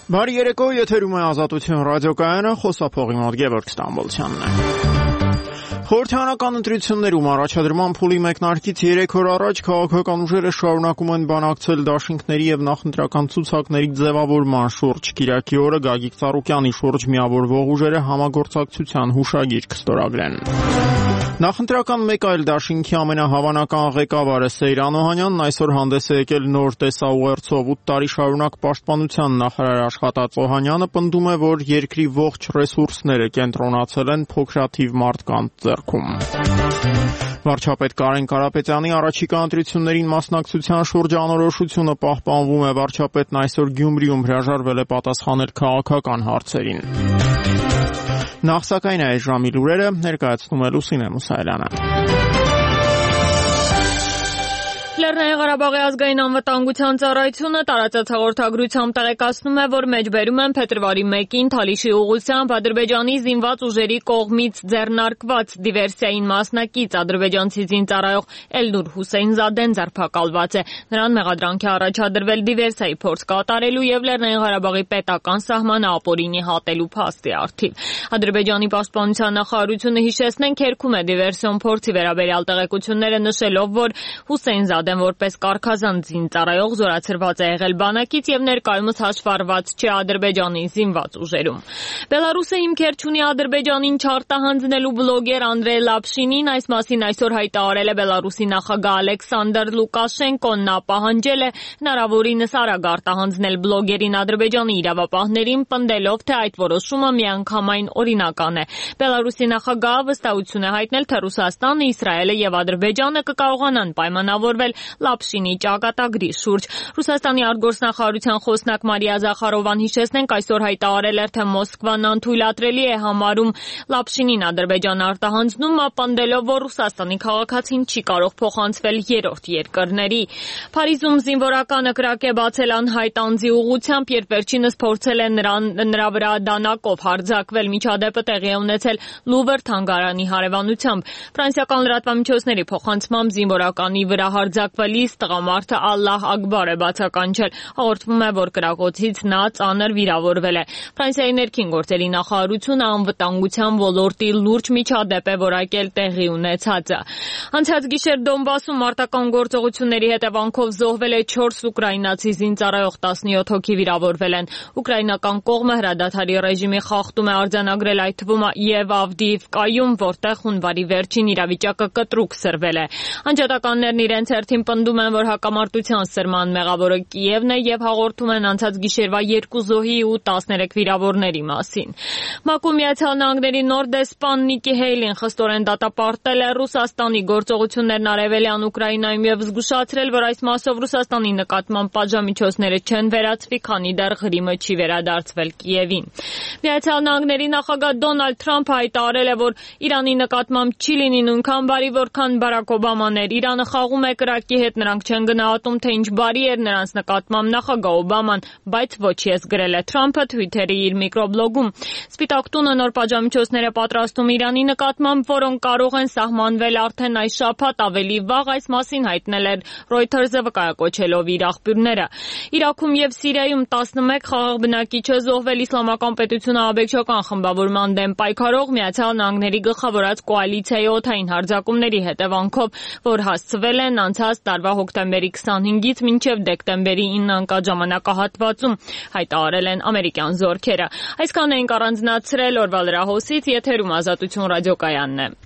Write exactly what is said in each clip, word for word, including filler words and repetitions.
Բարի երեկո, եթերում է Ազատություն ռադիոկայանը, խոսափողի մոտ Գևորգ Ստամբոլցյանն է։ Խորհրդարանական ընտրություններում առաջադրման փուլի մեկնարկից երեք օր առաջ քաղաքական ուժերը շարունակում են բանակցել դաշինքների եւ նախընտրական ցուցակների ձևավորման շուրջ։ Կիրակի օրը Գագիկ Ծառուկյանի շուրջ միավորվող ուժերը համագործակցության հուշագիր կստորագրեն։ Նախընտրական մեկ այլ դաշինքի ամենահավանական ղեկավարը Սեյրան Օհանյանն այսօր հանդես է եկել նոր տեսաուղերձով։ ութ տարի շարունակ պաշտպանության նախարար աշխատած Օհանյանը պնդում է, որ երկրի ողջ ռեսուրսները կենտրոնացել են փոքրաթիվ մարդկանց ձեռքում։ Վարչապետ Կարեն Կարապետյանի առաջիկա ընտրություններին մասնակցության շուրջ անորոշությունը պահպանվում է։ Վարչապետն այսօր Գյումրիում հրաժարվել է պատասխանել քաղաքական հարցերին։ Նախ սակայն այս ժամի լուրերը ներկայացնում է Լուսինե Մուսայելյանը։ Լեռնային Ղարաբաղի ազգային անվտանգության ծառայությունը տարածած հաղորդագրությամբ տեղեկացնում է, որ մեջբերում են փետրվարի մեկին Թալիշի ուղղությամբ Ադրբեջանի զինված ուժերի կողմից ձեռնարկված դիվերսիային մասնակից ադրբեջանցի զինծառայող Էլնուր Հուսեյնզադեն ձերբակալված է։ Նրան մեղադրանք է առաջադրվել դիվերսիայի փորձ կատարելու եւ Լեռնային Ղարաբաղի պետական սահմանը ապօրինի հատելու փաստի առթիվ։ Ադրբեջանի պաշտպանության նախարարությունը հիշեցնենք երգում է դիվերսիոն փորձի վերաբերյալ տեղեկությունները նշելով, որ Հուսեյնզադեն որպես կարգազանց զինծառայող զորացրված է եղել բանակից եւ ներկայումս հաշվառված չէ Ադրբեջանի զինված ուժերում։ Բելարուսը հիմքեր չունի Ադրբեջանին չարտահանձնելու բլոգեր Անդրեյ Լապշինին այս մասին այսօր հայտարարել է Բելարուսի նախագահ Ալեքսանդր Լուկաշենկոն։ Նա պահանջել է հնարավորինս արագ արտահանձնել բլոգերին Ադրբեջանի իրավապահներին, պնդելով, թե այդ որոշումը միանգամայն օրինական է։ Բելարուսի նախագահը վստահություն է հայտնել, թե Ռուսաստանը, Իսրայելը եւ Ադրբեջանը կկարողանան պայմանավորվել Լապշինի ճակատագրի շուրջ։ Ռուսաստանի արտգործնախարարության խոսնակ Մարիա Զախարովան հիշեցնենք այսօր հայտարարել էր, թե Մոսկվան անթույլատրելի է համարում Լապշինին Ադրբեջան արտահանձնում, պնդելով, որ Ռուսաստանի քաղաքացին չի կարող փոխանցվել երրորդ երկրների։ Փարիզում զինվորականը կրակ է բացել անհայտ անձի ուղղությամբ, երբ վերջինս փորձել է նրան նրա վրա դանակով հարձակվել։ Միջադեպը տեղի է ունեցել Լուվր թանգարանի հարևանությամբ։ Ֆրանսիական լրատվամիջոցների փոխանցմամբ զինվորականի վրա հարձակվելիս տղամարդը Ալլահ Ակբար է բացականչել։ Հաղորդվում է, որ կրակոցից նա ծանր վիրավորվել է։ Ֆրանսիայի ներքին գործերի նախարարությունը անվտանգության ոլորտի լուրջ միջադեպ է որակել տեղի ունեցածը։ Անցած գիշեր Դոնբասում մարտական գործողությունների հետևանքով զոհվել է չորս ուկրաինացի զինծառայող, տասնյոթ հոգի վիրավորվել են։ Ուկրաինական կողմը հրադադարի ռեժիմի խախտում է արձանագրել, այդ թվում եւ Ավդիիվկայում, որտեղ հունվարի վերջին իրավիճակը կտրուկ սրվել է։ Անջատականներն իրենց հերթին պնդում են, որ հակամարտության սրման մեղավորը Կիևն է եւ հաղորդում են անցած գիշերվա երկու զոհի ու տասներեք վիրավորների մասին։ ՄԱԿ-ում Միացյալ Նահանգների նոր դեսպան Նիկի Հեյլին խստորեն դատապարտել է Ռուսաստանի գործողություններն արևելյան Ուկրաինայում եւ զգուշացրել, որ այս մասով Ռուսաստանի նկատմամբ պատժամիջոցները չեն վերացվի, քանի դեռ Ղրիմը չի վերադարձվել Կիևին։ Միացյալ Նահանգների նախագահ Դոնալդ Թրամփը հայտարարել է, որ Իրանի նկատմամբ չի լինի նույնքան բարի, որքան Բարակ Օբաման էր։ Իրանը խաղում է կրակի հետ, նրանք չեն գնահատում, թե ինչ բարի էր նրանց նկատմամբ նախագահ Օբաման, բայց ոչ ես, գրել է Թրամփը Twitter-ի իր միկրոբլոգում։ Սպիտակ տունը նոր պատժամիջոցներ է պատրաստում Իրանի նկատմամբ, որոնք կարող են սահմանվել արդեն այս շաբաթ, ավելի վաղ այս մասին հայտնել էր Reuters-ը վկայակոչելով իր աղբյուրները։ Իրաքում եւ Սիրիայում տասնմեկ խաղաղ բնակիչ է զոհվել Իսլամական պետությունը աբեկչական խմբավորման դեմ պայքարող Միացյալ Նահանգների գլխավորած կոալիցիայի օդային հարձակումների հետևանքով, որ հասցվել են անցած տարվա հոկտեմբերի քսանհինգից մինչև դեկտեմբերի ինը ընկած ժամանակահատվածում, հայտարարել են ամերիկյան զորքերը։ Այսքան էինք առանձնացրել օրվա լրահոսից, եթերում Ազատություն ռադիոկայանն է։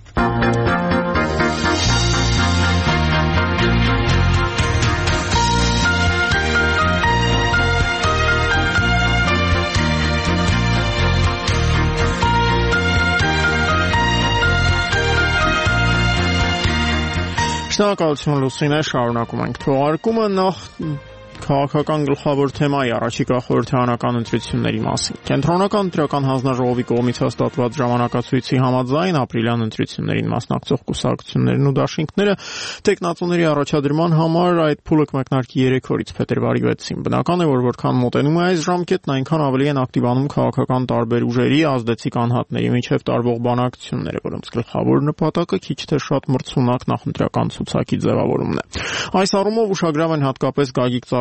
Շնորհակալություն Լուսինե, շարունակում ենք թողարկումը։ Նախ քաղաքական գլխավոր թեմայի առաջիկա խորհրդարանական ընտրությունների մասին։ Կենտրոնական ընտրական հանձնաժողովի կողմից հաստատված ժամանակացույցի համաձայն ապրիլյան ընտրություններին մասնակցող կուսակցություններն ու դաշինքները տեխնատուների առաջադրման համար այդ փուլը կմեկնարկի երեք օրից փետրվարի վեցին։ Բնական է, որ որքան մոտենում է այս ժամկետն, այնքան ավելի են ակտիվանում քաղաքական տարբեր ուժերի, ազդեցիկ անհատների միջև տարվող բանակցությունները, որոնց գլխավոր նպատակը քիչ թե շատ մրցունակ նախընտրական ցուցակի ձևավորումն է։ Այս առումով ուշագրավ են հատկապես Գագիկ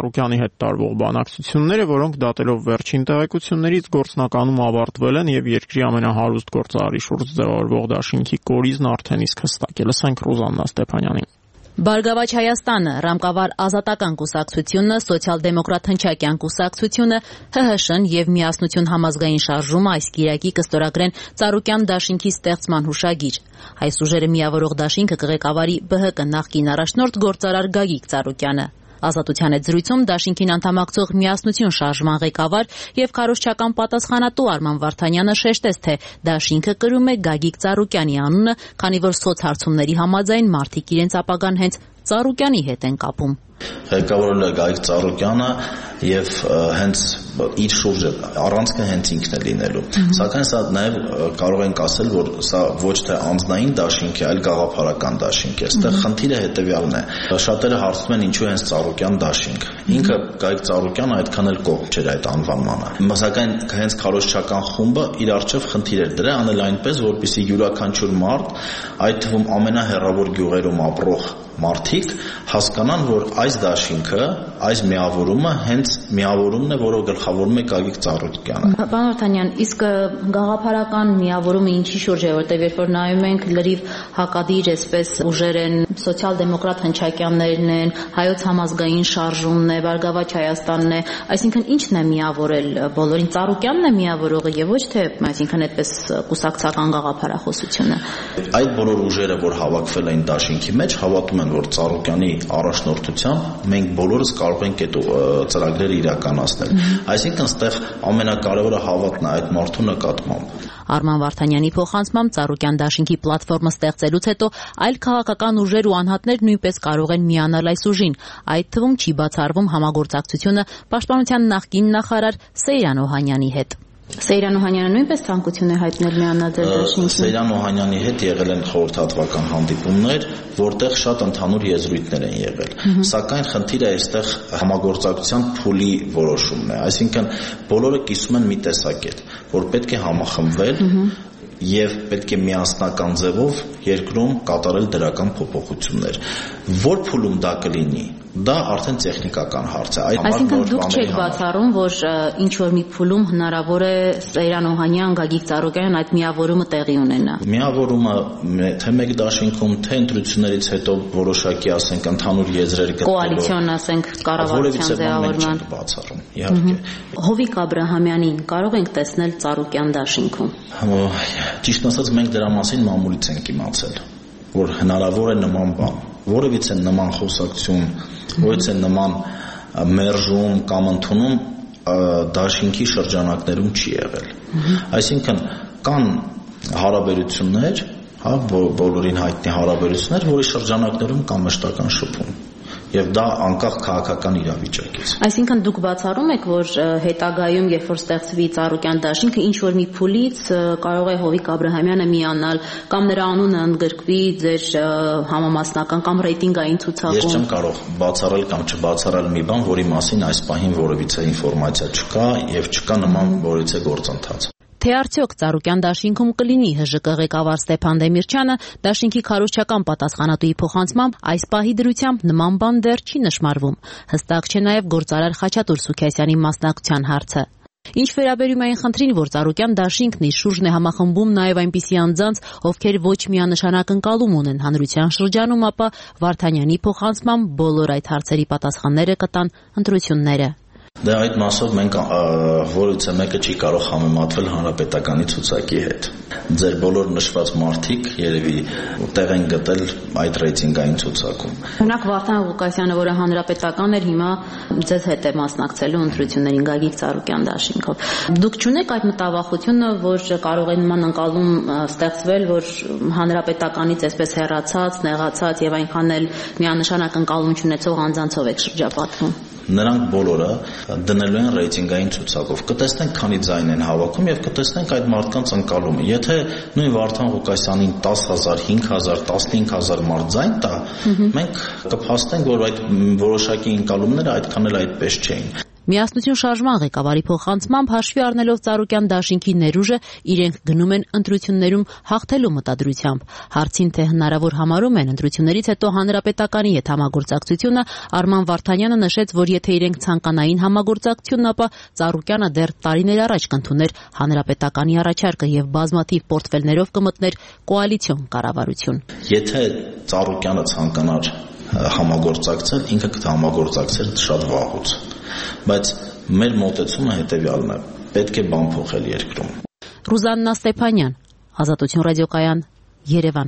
Ծառուկյանի հետ տարվող բանակցությունները, որոնք դատելով վերջին տեղեկություններից գործնականում ավարտվել են եւ երկրի ամենահարուստ գործարարի շուրջ ձևավորվող դաշինքի կորիզն արդեն իսկ հստակ է։ Լսենք Ռուզաննա Ստեփանյանին։ Բարգավաճ Հայաստանը, Ռամկավար Ազատական կուսակցությունը, Սոցիալ-դեմոկրատ Հնչակյան կուսակցությունը, Հ Հ Շ-ն եւ Միասնություն համազգային շարժումը այս կիրակի կստորագրեն Ծառուկյան դաշինքի ստեղծման հուշագիր։ Այս ուժերը միավորող դաշինքը կղեկավարի Բ Հ Կ նախկին առաջնորդ գործարար Գագիկ Ծառուկյանը։ Ազատության հետ զրույցում դաշինքին անդամակցող Միասնություն շարժման ղեկավար եւ քարոզչական պատասխանատու Արման Վարդանյանը շեշտեց, թե դաշինքը կրում է Գագիկ Ծառուկյանի անունը, քանի որ սոցհարցումների համաձայն մարդիկ իրենց ապագան հենց Ծառուկյանի հետ են կապում։ Ղեկավարել է Գագիկ Ծառուկյանը եւ հենց իր շուրջը առանցքը հենց ինքն է լինելու։ Սակայն սա նաեւ կարող ենք ասել, որ սա ոչ թե անձնային դաշինք է, այլ գաղափարական դաշինք է։ Այստեղ խնդիրը հետեւյալն է։ Շատերը հարցնում են ինչու հենց Ծառուկյան դաշինք։ Ինքը Գագիկ Ծառուկյանը այդքան էլ կողմ չէր այդ անվանմանը։ Սակայն հենց քարոզչական խումբը իր արժեվ խնդիր էր դրել անել այնպես, որպեսզի յուրաքանչյուր մարդ, այդ թվում ամենահեռավոր գյուղերում ապրող մարդիկ հասկանան, որ այս դաշինքը, այս միավորումը հենց միավորումն է, որով գլխավորում է Գագիկ Ծառուկյանը։ Պարոն Վարդանյան, իսկ գաղափարական միավորումը ինչի շուրջ է, որտեղ երբ որ նայում ենք լրիվ հակադիր այսպես ուժեր են, սոցիալ-դեմոկրատ հնչակյաններն են, հայոց համազգային շարժումն է, Բարգավաճ Հայաստանն է, այսինքն ի՞նչն է միավորել բոլորին, Ծառուկյանն է միավորողը եւ ոչ թե, այսինքն այդպես կուսակցական գաղափարախոսությունը։ Այդ բոլոր ուժերը, որ հավաքվել են դաշինքի մեջ, հավատում են, որ Ծառուկյանի առաջնորդությամբ մենք բոլորս կարող ենք այդ ծրագրերը իրականացնել։ Այսինքն ստեղ ամենակարևորը հավատն է այդ մարդու նկատմամբ։ Արման Վարդանյանի փոխանցմամբ Ծառուկյան դաշինքի պլատֆորմը ստեղծելուց հետո այլ քաղաքական ուժեր ու անհատներ նույնպես կարող են միանալ այս ուժին։ Այդ թվում չի բացառվում համագործակցությունը Պաշտպանության նախկին նախարար Սեյրան Օհանյանի հետ։ Սեյրան Օհանյանը նույնպես ցանկություն է հայտնել միանալ ձեր դաշինքին։ Սեյրան Օհանյանի հետ եղել են խորհրդատվական հանդիպումներ, որտեղ շատ ընդհանուր եզրույթներ են եղել։ Սակայն խնդիրը այստեղ համագործակցության փուլի որոշումն է, այսինքն բոլորը կիսում են մի տեսակետ, որ պետք է համախմբվել եւ պետք է միասնական ձևով երկրում կատարել դրական փոփոխություններ։ Որ փուլում դա կլինի, դա արդեն տեխնիկական հարց է։ Այսինքն դուք չեք բացառում, որ ինչ որ մի փուլում հնարավոր է Սեյրան Օհանյան, Գագիկ Ծառուկյան այդ միավորումը տեղի ունենա։ Միավորումը թե մեկ դաշինքում, թե ընտրություններից հետո որոշակի, ասենք, ընդհանուր եզրեր գտնելու կոալիցիոն, ասենք, կառավարության ձևավորման բացառում, իհարկե։ Հովիկ Աբրահամյանին կարող ենք տեսնել Ծառուկյան դաշինքում։ Ճիշտ ասած, մենք դրա մասին մամուլից ենք իմացել, որ հնարավոր է նման բան, որևիցե նման խոսակցություն, որևիցե նման մերժում կամ ընդունում դաշինքի շրջանակներում չի եղել։ Այսինքն կան հարաբերություններ, հա, բոլորին հայտնի հարաբերություններ, որի շրջանակներում կա մշտական շփում։ Եվ դա անկախ քաղաքական իրավիճակից։ Այսինքն դուք բացառում եք, որ հետագայում, երբ որ ստեղծվի Ծառուկյան դաշինքը, ինչ որ մի փուլից կարող է Հովիկ Աբրահամյանը միանալ կամ նրա անունը ընդգրկվի ձեր համամասնական կամ ռեյտինգային ցուցակում։ Ես չեմ կարող բացառել կամ չբացառել մի բան, որի մասին այս պահին որևիցե ինֆորմացիա չկա եւ չկա նման որևիցե գործընթաց։ Թե արդյոք Ծառուկյան դաշինքում կլինի Հ Ժ Կ ղեկավար Ստեփան Դեմիրճյանը, դաշինքի քարոզչական պատասխանատուի փոխանցմամբ այս պահի դրությամբ նման բան դեռ չի նշмарվում։ Հստակ չէ նաև գործարար Խաչատուր Սուքիասյանի մասնակցության հարցը։ Ինչ վերաբերում է այն խնդրին, որ Ծառուկյան դաշինքն իր շուրջն է համախմբում նաև այնպիսի անձանց, ովքեր ոչ միանշանակ ընկալում ունեն հանրության շրջանում, ապա Վարդանյանի փոխանցմամբ բոլոր այդ հարցերի պատասխանները կտան ընտրությունները։ Դե այդ մասով մենք որևիցե մեկը չի կարող համեմատվել հանրապետականի ցուցակի հետ։ Ձեր բոլոր նշված մարդիկ երևի տեղ են գտել այդ ռեյտինգային ցուցակում։ Օրինակ Վարդան Ղուկասյանը, որը հանրապետական էր, հիմա ձեզ հետ է մասնակցելու ընտրություններին Գագիկ Ծառուկյան դաշինքով։ Դուք չունեք այդ մտավախությունը, որ կարող է նման ընկալում ստեղծվել, որ հանրապետականից այսպես հեռացած, նեղացած եւ այնքան էլ միանշանակ ընկալում չունեցող անձանցով եք շրջապատվում։ Նրանք բոլորը դնելու են ռեյտինգային ցուցակով։ Կտեսնենք քանի ձայն են հավաքում եւ կտեսնենք այդ մարդկանց ընկալումը։ Եթե նույն Վարդան Ղուկասյանին դես հազար, հինգ հազար, տասնհինգ հազար մարդ ձայն տա, մենք կփաստենք, որ այդ որոշակի ընկալումները այդքան էլ այդպես չէին։ Միասնություն շարժման ղեկավարի փոխանցմամբ հաշվի առնելով Ծառուկյան դաշինքի ներուժը իրենք գնում են ընտրություններում հաղթելու մտադրությամբ։ Հարցին թե հնարավոր համարում են ընտրություններից հետո հանրապետականի հետ համագործակցությունը, Արման Վարդանյանը նշեց, որ եթե իրենք ցանկանային համագործակցություն, ապա Ծառուկյանը դեռ տարիներ առաջ կընդուներ հանրապետականի առաջարկը եւ բազմաթիվ պորտֆելներով կմտներ կոալիցիոն կառավարություն։ Եթե Ծառուկյանը ցանկանար համագործակցել, ինքը կհամագործակցեր շատ վաղուց։ Բայց մեր մոտեցումը հետևյալն է. պետք է բան փոխել երկրում։ Ռուզաննա Ստեփանյան, Ազատություն ռադիոկայան, Երևան։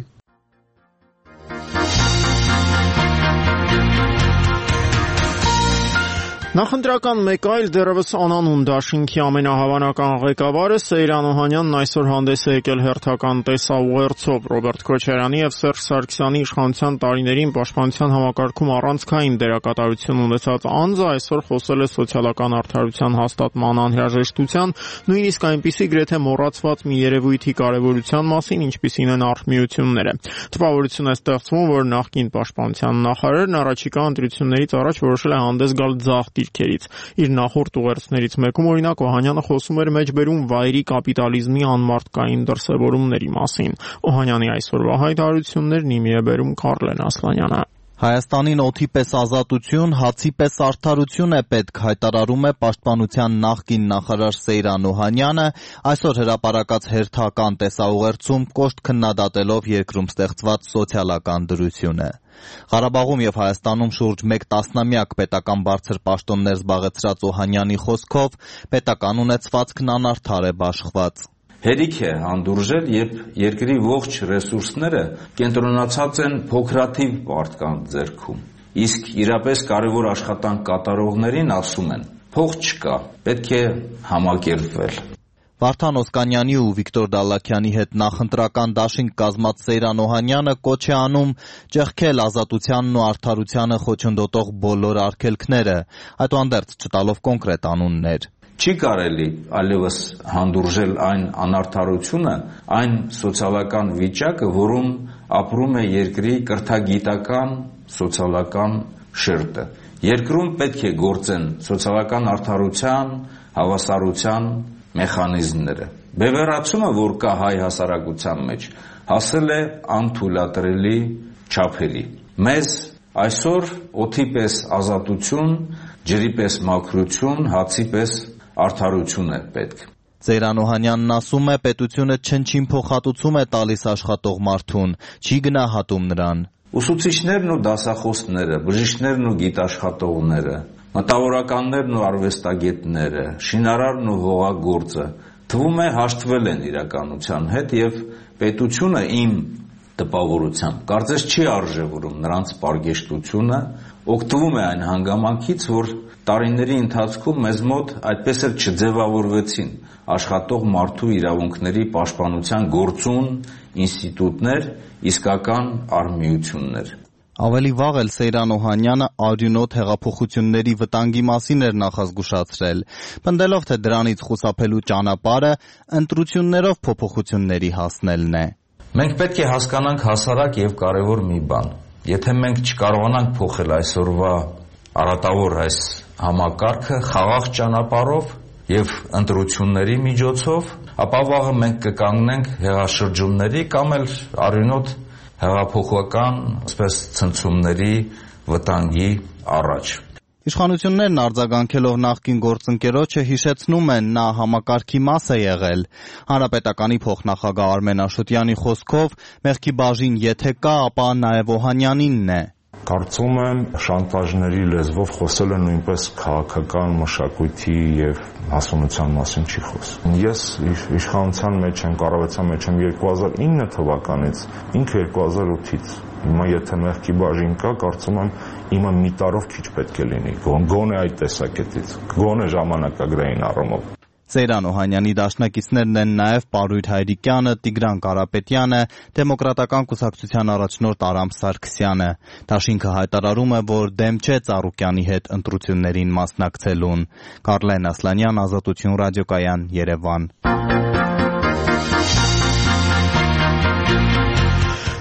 Նախընտրական մեկ այլ դեռևս անանուն դաշինքի ամենահավանական ղեկավարը Սեյրան Օհանյանն այսօր հանդես է եկել հերթական տեսաուղերձով Ռոբերտ Քոչարյանի եւ Սերժ Սարգսյանի իշխանության տարիներին պաշտպանության համակարգում առանցքային դերակատարություն ունեցած անձը այսօր խոսել է սոցիալական արդարության հաստատման անհրաժեշտության, նույնիսկ այնպիսի գրեթե մոռացված մի երևույթի կարևորության մասին, ինչպիսին են արհմիությունները։ Տպավորություն է ստեղծվում, որ նախկին պաշտպանության նախարարն առաջիկա ընտրություններից առաջ որոշել է հանդես գալ ձախ դիրքերից։ Իր նախորդ ուղերձներից մեկում օրինակ Օհանյանը խոսում էր մեջբերում վայրի կապիտալիզմի անմարդկային դրսևորումների մասին։ Օհանյանի այսօրվա հայտարարություններն իմի է բերում Կարլեն Ասլանյանը։ Հայաստանին օդի պես ազատություն, հացի պես արդարություն է պետք, հայտարարում է պաշտպանության նախկին նախարար Սեյրան Օհանյանը, այսօր հրապարակած հերթական տեսաուղերձում կոշտ քննադատելով երկրում ստեղծված սոցիալական դրությունը։ Ղարաբաղում եւ Հայաստանում շուրջ մեկ տասնամյակ պետական բարձր պաշտոններ զբաղեցրած Օհանյանի խոսքով պետական ունեցվածքն անարդար է բաշխված։ Հերիք է հանդուրժել, երբ երկրի ողջ ռեսուրսները կենտրոնացած են փոքրաթիվ մարդկանց ձեռքում։ Իսկ իրապես կարևոր աշխատանք կատարողներին ասում են. փող չկա, պետք է համակերպվել։ Վարդան Օսկանյանի ու Վիկտոր Դալլաքյանի հետ նախընտրական դաշինք կազմած Սեյրան Օհանյանը կոչ է անում ճեղքել ազատությանն ու արդարությանը խոչընդոտող բոլոր արգելքները, այդուհանդերձ չտալով կոնկրետ անուններ։ Չի կարելի այլևս հանդուրժել այն անարդարությունը, այն սոցիալական վիճակը, որում ապրում է երկրի կրթագիտական, սոցիալական շերտը։ Երկրում պետք է գործեն սոցիալական արդարության, հավասարության մեխանիզմները։ Բևեռացումը, որ կա հայ հասարակության մեջ, հասել է անթույլատրելի չափերի։ Մեզ այսօր օդի պես ազատություն, ջրի պես մաքրություն, հացի պես արդարություն է պետք։ Սեյրան Օհանյանն ասում է, պետությունը չնչին փոխհատուցում է տալիս աշխատող մարդուն, չի գնահատում նրան։ Ուսուցիչներն ու դասախոսները, բժիշկներն ու գիտաշխատողները, մտավորականներն ու արվեստագետները, շինարարն ու հողագործը թվում է հաշտվել են իրականության հետ եւ պետությունը իմ տպավորությամբ կարծես չի արժևորում նրանց պարգեշտությունը, օգտվում է այն հանգամանքից, որ տարիների ընթացքում մեզ մոտ այդպես էլ չձևավորվեցին աշխատող մարդու իրավունքների պաշտպանության գործուն ինստիտուտներ, իսկական արհմիություններ։ Ավելի վաղ էլ Սեյրան Օհանյանը արյունոտ հեղափոխությունների վտանգի մասին էր նախազգուշացրել, պնդելով, թե դրանից խուսափելու ճանապարհը ընտրություններով փոփոխությունների հասնելն է։ Մենք պետք է հասկանանք հասարակ եւ կարեւոր մի բան։ Եթե մենք չկարողանանք փոխել այսօրվա արատավոր այս համակարգը խաղաղ ճանապարհով եւ ընտրությունների միջոցով, ապա վաղը մենք կկանգնենք հեղաշրջումների կամ էլ արյունոտ հեղափոխական, ասես ցնցումների վտանգի առաջ։ Իշխանություններն արձագանքելով նախկին գործընկերոջը հիշեցնում են, նա համակարգի մաս է եղել։ Հանրապետականի փոխնախագահ Արմեն Աշոտյանի խոսքով մեղքի բաժին եթե կա, ապա նաև Օհանյանինն է։ Կարծում եմ շանտաժների լեզվով խոսելը նույնպես քաղաքական մշակույթի եւ հասունության մասին չի խոսում։ Ես իշխանության մեջ եմ, կառավարության մեջ եմ երկու հազար ինը թվականից, ինքը երկու հազար ութից։ Հիմա եթե մեղքի բաժին կա, կարծում եմ իմը մի տարով քիչ պետք է լինի, գոնե այդ տեսակետից, գոնե ժամանակագրային առումով։ Սեյրան Օհանյանի դաշնակիցներն են նաև Պարույր Հայրիկյանը, Տիգրան Կարապետյանը, Դեմոկրատական կուսակցության առաջնորդ Արամ Սարգսյանը։ Դաշինքը հայտարարում է, որ դեմ չէ Ծառուկյանի հետ ընտրություններին մասնակցելուն։ Կարլեն Ասլանյան, Ազատություն ռադիոկայան, Երևան։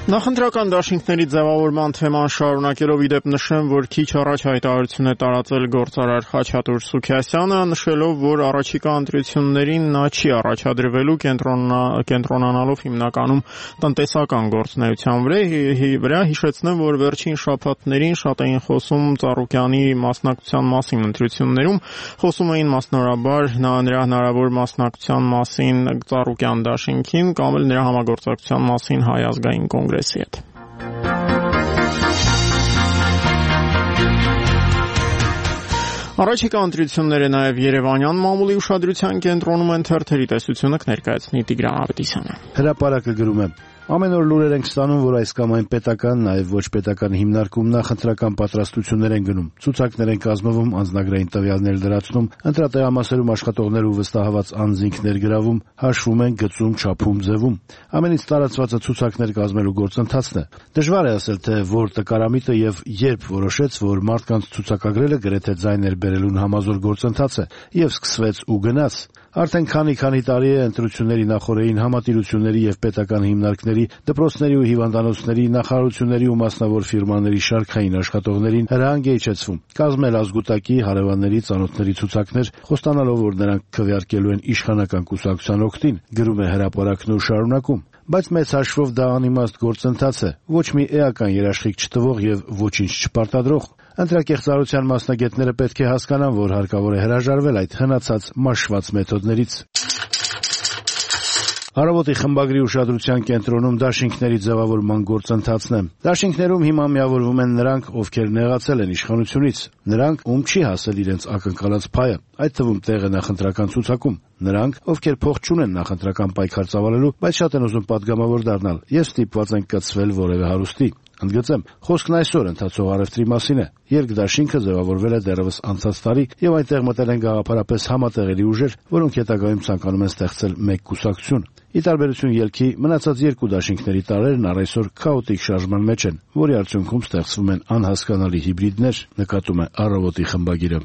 Նախընտրական դաշինքների ձևավորման թեման շարունակելով ի դեպ նշեմ, որ քիչ առաջ հայտարարություն է տարածել գործարար Խաչատուր Սուքիասյանը, նշելով, որ առաջիկա ընտրություններին նա չի առաջադրվելու, կենտրոնանալով հիմնականում տնտեսական գործունեության վրա, հիշեցնեմ, որ վերջին շաբաթներին շատ էին խոսում Ծառուկյանի մասնակցության մասին ընտրություններում, խոսում էին մասնորաբար նրա հնարավոր մասնակցության մասին Ծառուկյան դաշինքին կամ էլ նրա համագործակցության մասին Հայ ազգային կոնգրեսի հետ։ Առաջիկա ընտրությունները նաև Երևանյան մամուլի ուշադրության կենտրոնում են, թերթերի տեսությունը կներկայացնի Տիգրան Ավետիսյանը։ Հրապարակը գրում է. Ամեն օր լուրեր ենք ստանում, որ այս կամ այն պետական, նաև ոչ պետական հիմնարկում նախընտրական պատրաստություններ են գնում, ցուցակներ են կազմվում, անձնագրային տվյալներ դրացնում, ընտրատեղամասերում աշխատողներ ու վստահված անձինք ներգրավում, հաշվում են, գծում, չափում, ձևում։ Ամենից տարածվածը ցուցակներ կազմելու գործընթացն է։ Դժվար է ասել, թե որ տկարամիտը եւ երբ որոշեց, որ մարդկանց ցուցակագրելը գրեթե ձայն էր բերելուն համազոր գործընթաց է, եւ սկսվեց ու գնաց։ Արդեն քանի-քանի տարի է ընտրությունների նախօրեին համատիրությունների եւ պետական հիմնարկների, դպրոցների ու հիվանդանոցների, նախարարությունների ու մասնավոր ֆիրմաների շարքային աշխատողներին հրահանգ է իջեցվում։ Կազմել ազգուտակի, հարևանների, ծանոթների ցուցակներ, խոստանալով, որ նրանք քվեարկելու են իշխանական կուսակցության օգտին, գրում է հրապարակն ու շարունակում։ Բայց մեծ հաշվով դա անիմաստ գործընթաց է, ոչ մի էական երաշխիք չտվող եւ ոչինչ չպարտադրող։ Ընտրակեղծարարության մասնագետները պետք է հասկանան, որ հարկավոր է հրաժարվել այդ հնացած մաշված մեթոդներից։ Առավոտի խմբագրի ուշադրության կենտրոնում դաշինքների ձևավորման գործընթացն է։ Դաշինքներում հիմա միավորվում են նրանք, ովքեր նեղացել են իշխանությունից, նրանք, ում չի հասել իրենց ակնկալած փայը, այդ թվում տեղը նախընտրական ցուցակում, նրանք, ովքեր փող չունեն նախընտրական պայքար ծավալելու, բայց շատ են ուզում պատգամավոր դառնալ եւ ստիպված են կցվել որևէ հարուստի։ Ընդգծեմ, խոսքն այսօր ընթացող առևտրի մասին է։ Երկդաշինքը ձևավորվել է դեռևս անցած տարի եւ այնտեղ մտել են գաղափարապես համատեղելի ուժեր, որոնք հետագայում ցանկանում են ստեղծել մեկ կուսակցություն։ Ի տարբերություն ելքի, մնացած երկու դաշինքների տարրերն առ այսօր քաոտիկ շարժման մեջ են, որի արդյունքում ստեղծվում են անհասկանալի հիբրիդներ, նկատում է Առավոտի խմբագիրը։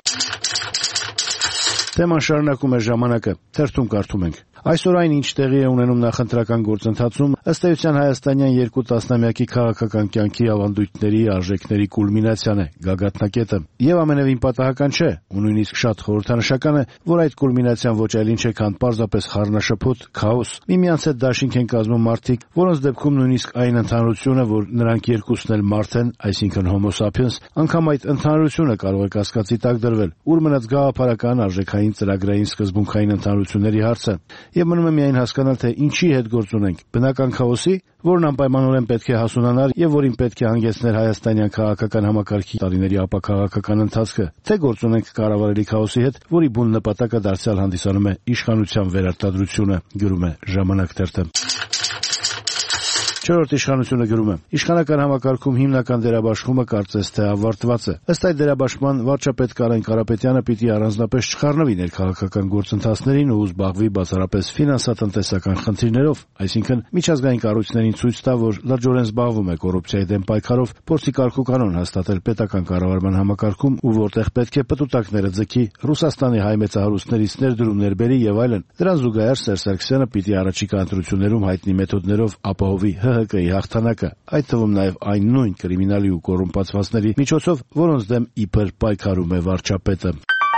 Թեման շարունակում է Ժամանակը, թերթում կարդում ենք. Այսօր այն, ինչ տեղի է ունենում նախընտրական գործընթացում, ըստ էության հայաստանյան երկու տասնամյակի քաղաքական կյանքի ավանդույթների, արժեքների կուլմինացիան է, գագաթնակետը։ Եվ ամենևին պատահական չէ, ու նույնիսկ շատ խորհրդանշական է, որ այդ կուլմինացիան ոչ այլ ինչ է, քան պարզապես խառնաշփոթ, քաոս։ Միմյանց հետ դաշինք են կազմում մարդիկ, որոնց դեպքում նույնիսկ այն ընդհանրությունը, որ նրանք երկուսն էլ մարդ են, այսինքն Homo sapiens, անգամ այդ ընդհանրությունը կարող է կասկածի տակ դրվել, ուր մնաց գաղափարական, արժեքային, ծրագրային, սկզբունքային ընդհանրությունների հարցը։ Եվ մնում է միայն հասկանալ, թե ինչի հետ գործ ունենք, բնական քաոսի, որն անպայմանորեն պետք է հասունանար եւ որին պետք է հանգեցներ հայաստանյան քաղաքական համակարգի տարիների ապաքաղաքական ընթացքը, թե գործ ունենք կառավարելի քաոսի հետ, որի բուն նպատակը դարձյալ հանդիսանում է իշխանության վերարտադրությունը, գրում է Ժամանակ թերթը։ Չորրորդ իշխանությունը գրում է. Իշխանական համակարգում հիմնական դերաբաշխումը կարծես թե ավարտված է։ Ըստ այդ դերաբաշխման վարչապետ Կարեն Կարապետյանը պիտի առանձնապես չխառնվի ներքաղաքական գործընթացներին ու զբաղվի բացառապես ֆինանսատնտեսական խնդիրներով, այսինքն միջազգային կառույցներին ցույց տա, որ լրջորեն զբաղվում է կոռուպցիայի դեմ պայքարով, փորձի կարգուկանոն հաստատել պետական կառավարման համակարգում ու որտեղ պետք է պտուտակները ձգի, Ռուսաստանի հայ մեծահարուստներից ներդրումներ բերի եւ այլն։ Դրան զուգահեռ Սերժ Սարգսյանը պիտի առաջիկա ընտրություններում հայտնի մեթոդներով ապահովի Հ Հ Կ-ի հաղթանակը, այդ թվում նաև այն նույն կրիմինալի ու կոռումպացվածների միջոցով, որոնց դեմ իբր պայքարում է վարչապետը։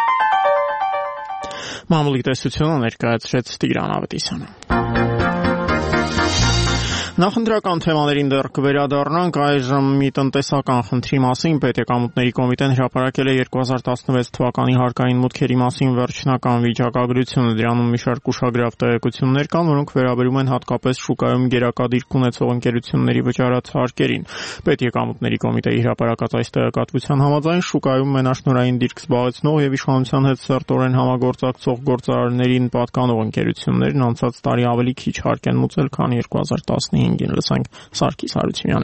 Մամուլի տեսությունը ներկայացրեց Տիգրան Ավետիսյանը։ Նախընտրական թեմաներին դեռ կվերադառնանք, այժմ մի տնտեսական խնդրի մասին Պետեկամուտների կոմիտեն հրապարակել է երկու հազար տասնվեց թվականի հարկային մուտքերի մասին վերջնական վիճակագրությունը։ Դրանում մի շարք ուշագրավ տեղեկություններ կան, որոնք վերաբերում են հատկապես շուկայում գերակադիրք ունեցող ընկերությունների վճարած հարկերին։ Պետեկամուտների կոմիտեի հրապարակած այս տեղեկատվության համաձայն շուկայում մենաշնորհային դիրք զբաղեցնող եւ իշխանության հետ սերտորեն համագործակցող գործարարներին պատկանող ընկերություններն անցած տարի ավելի քիչ հարկ են մուծել, քան երկու հազար տասնհինգին, լսենք Սարգիս Հարությունյանին։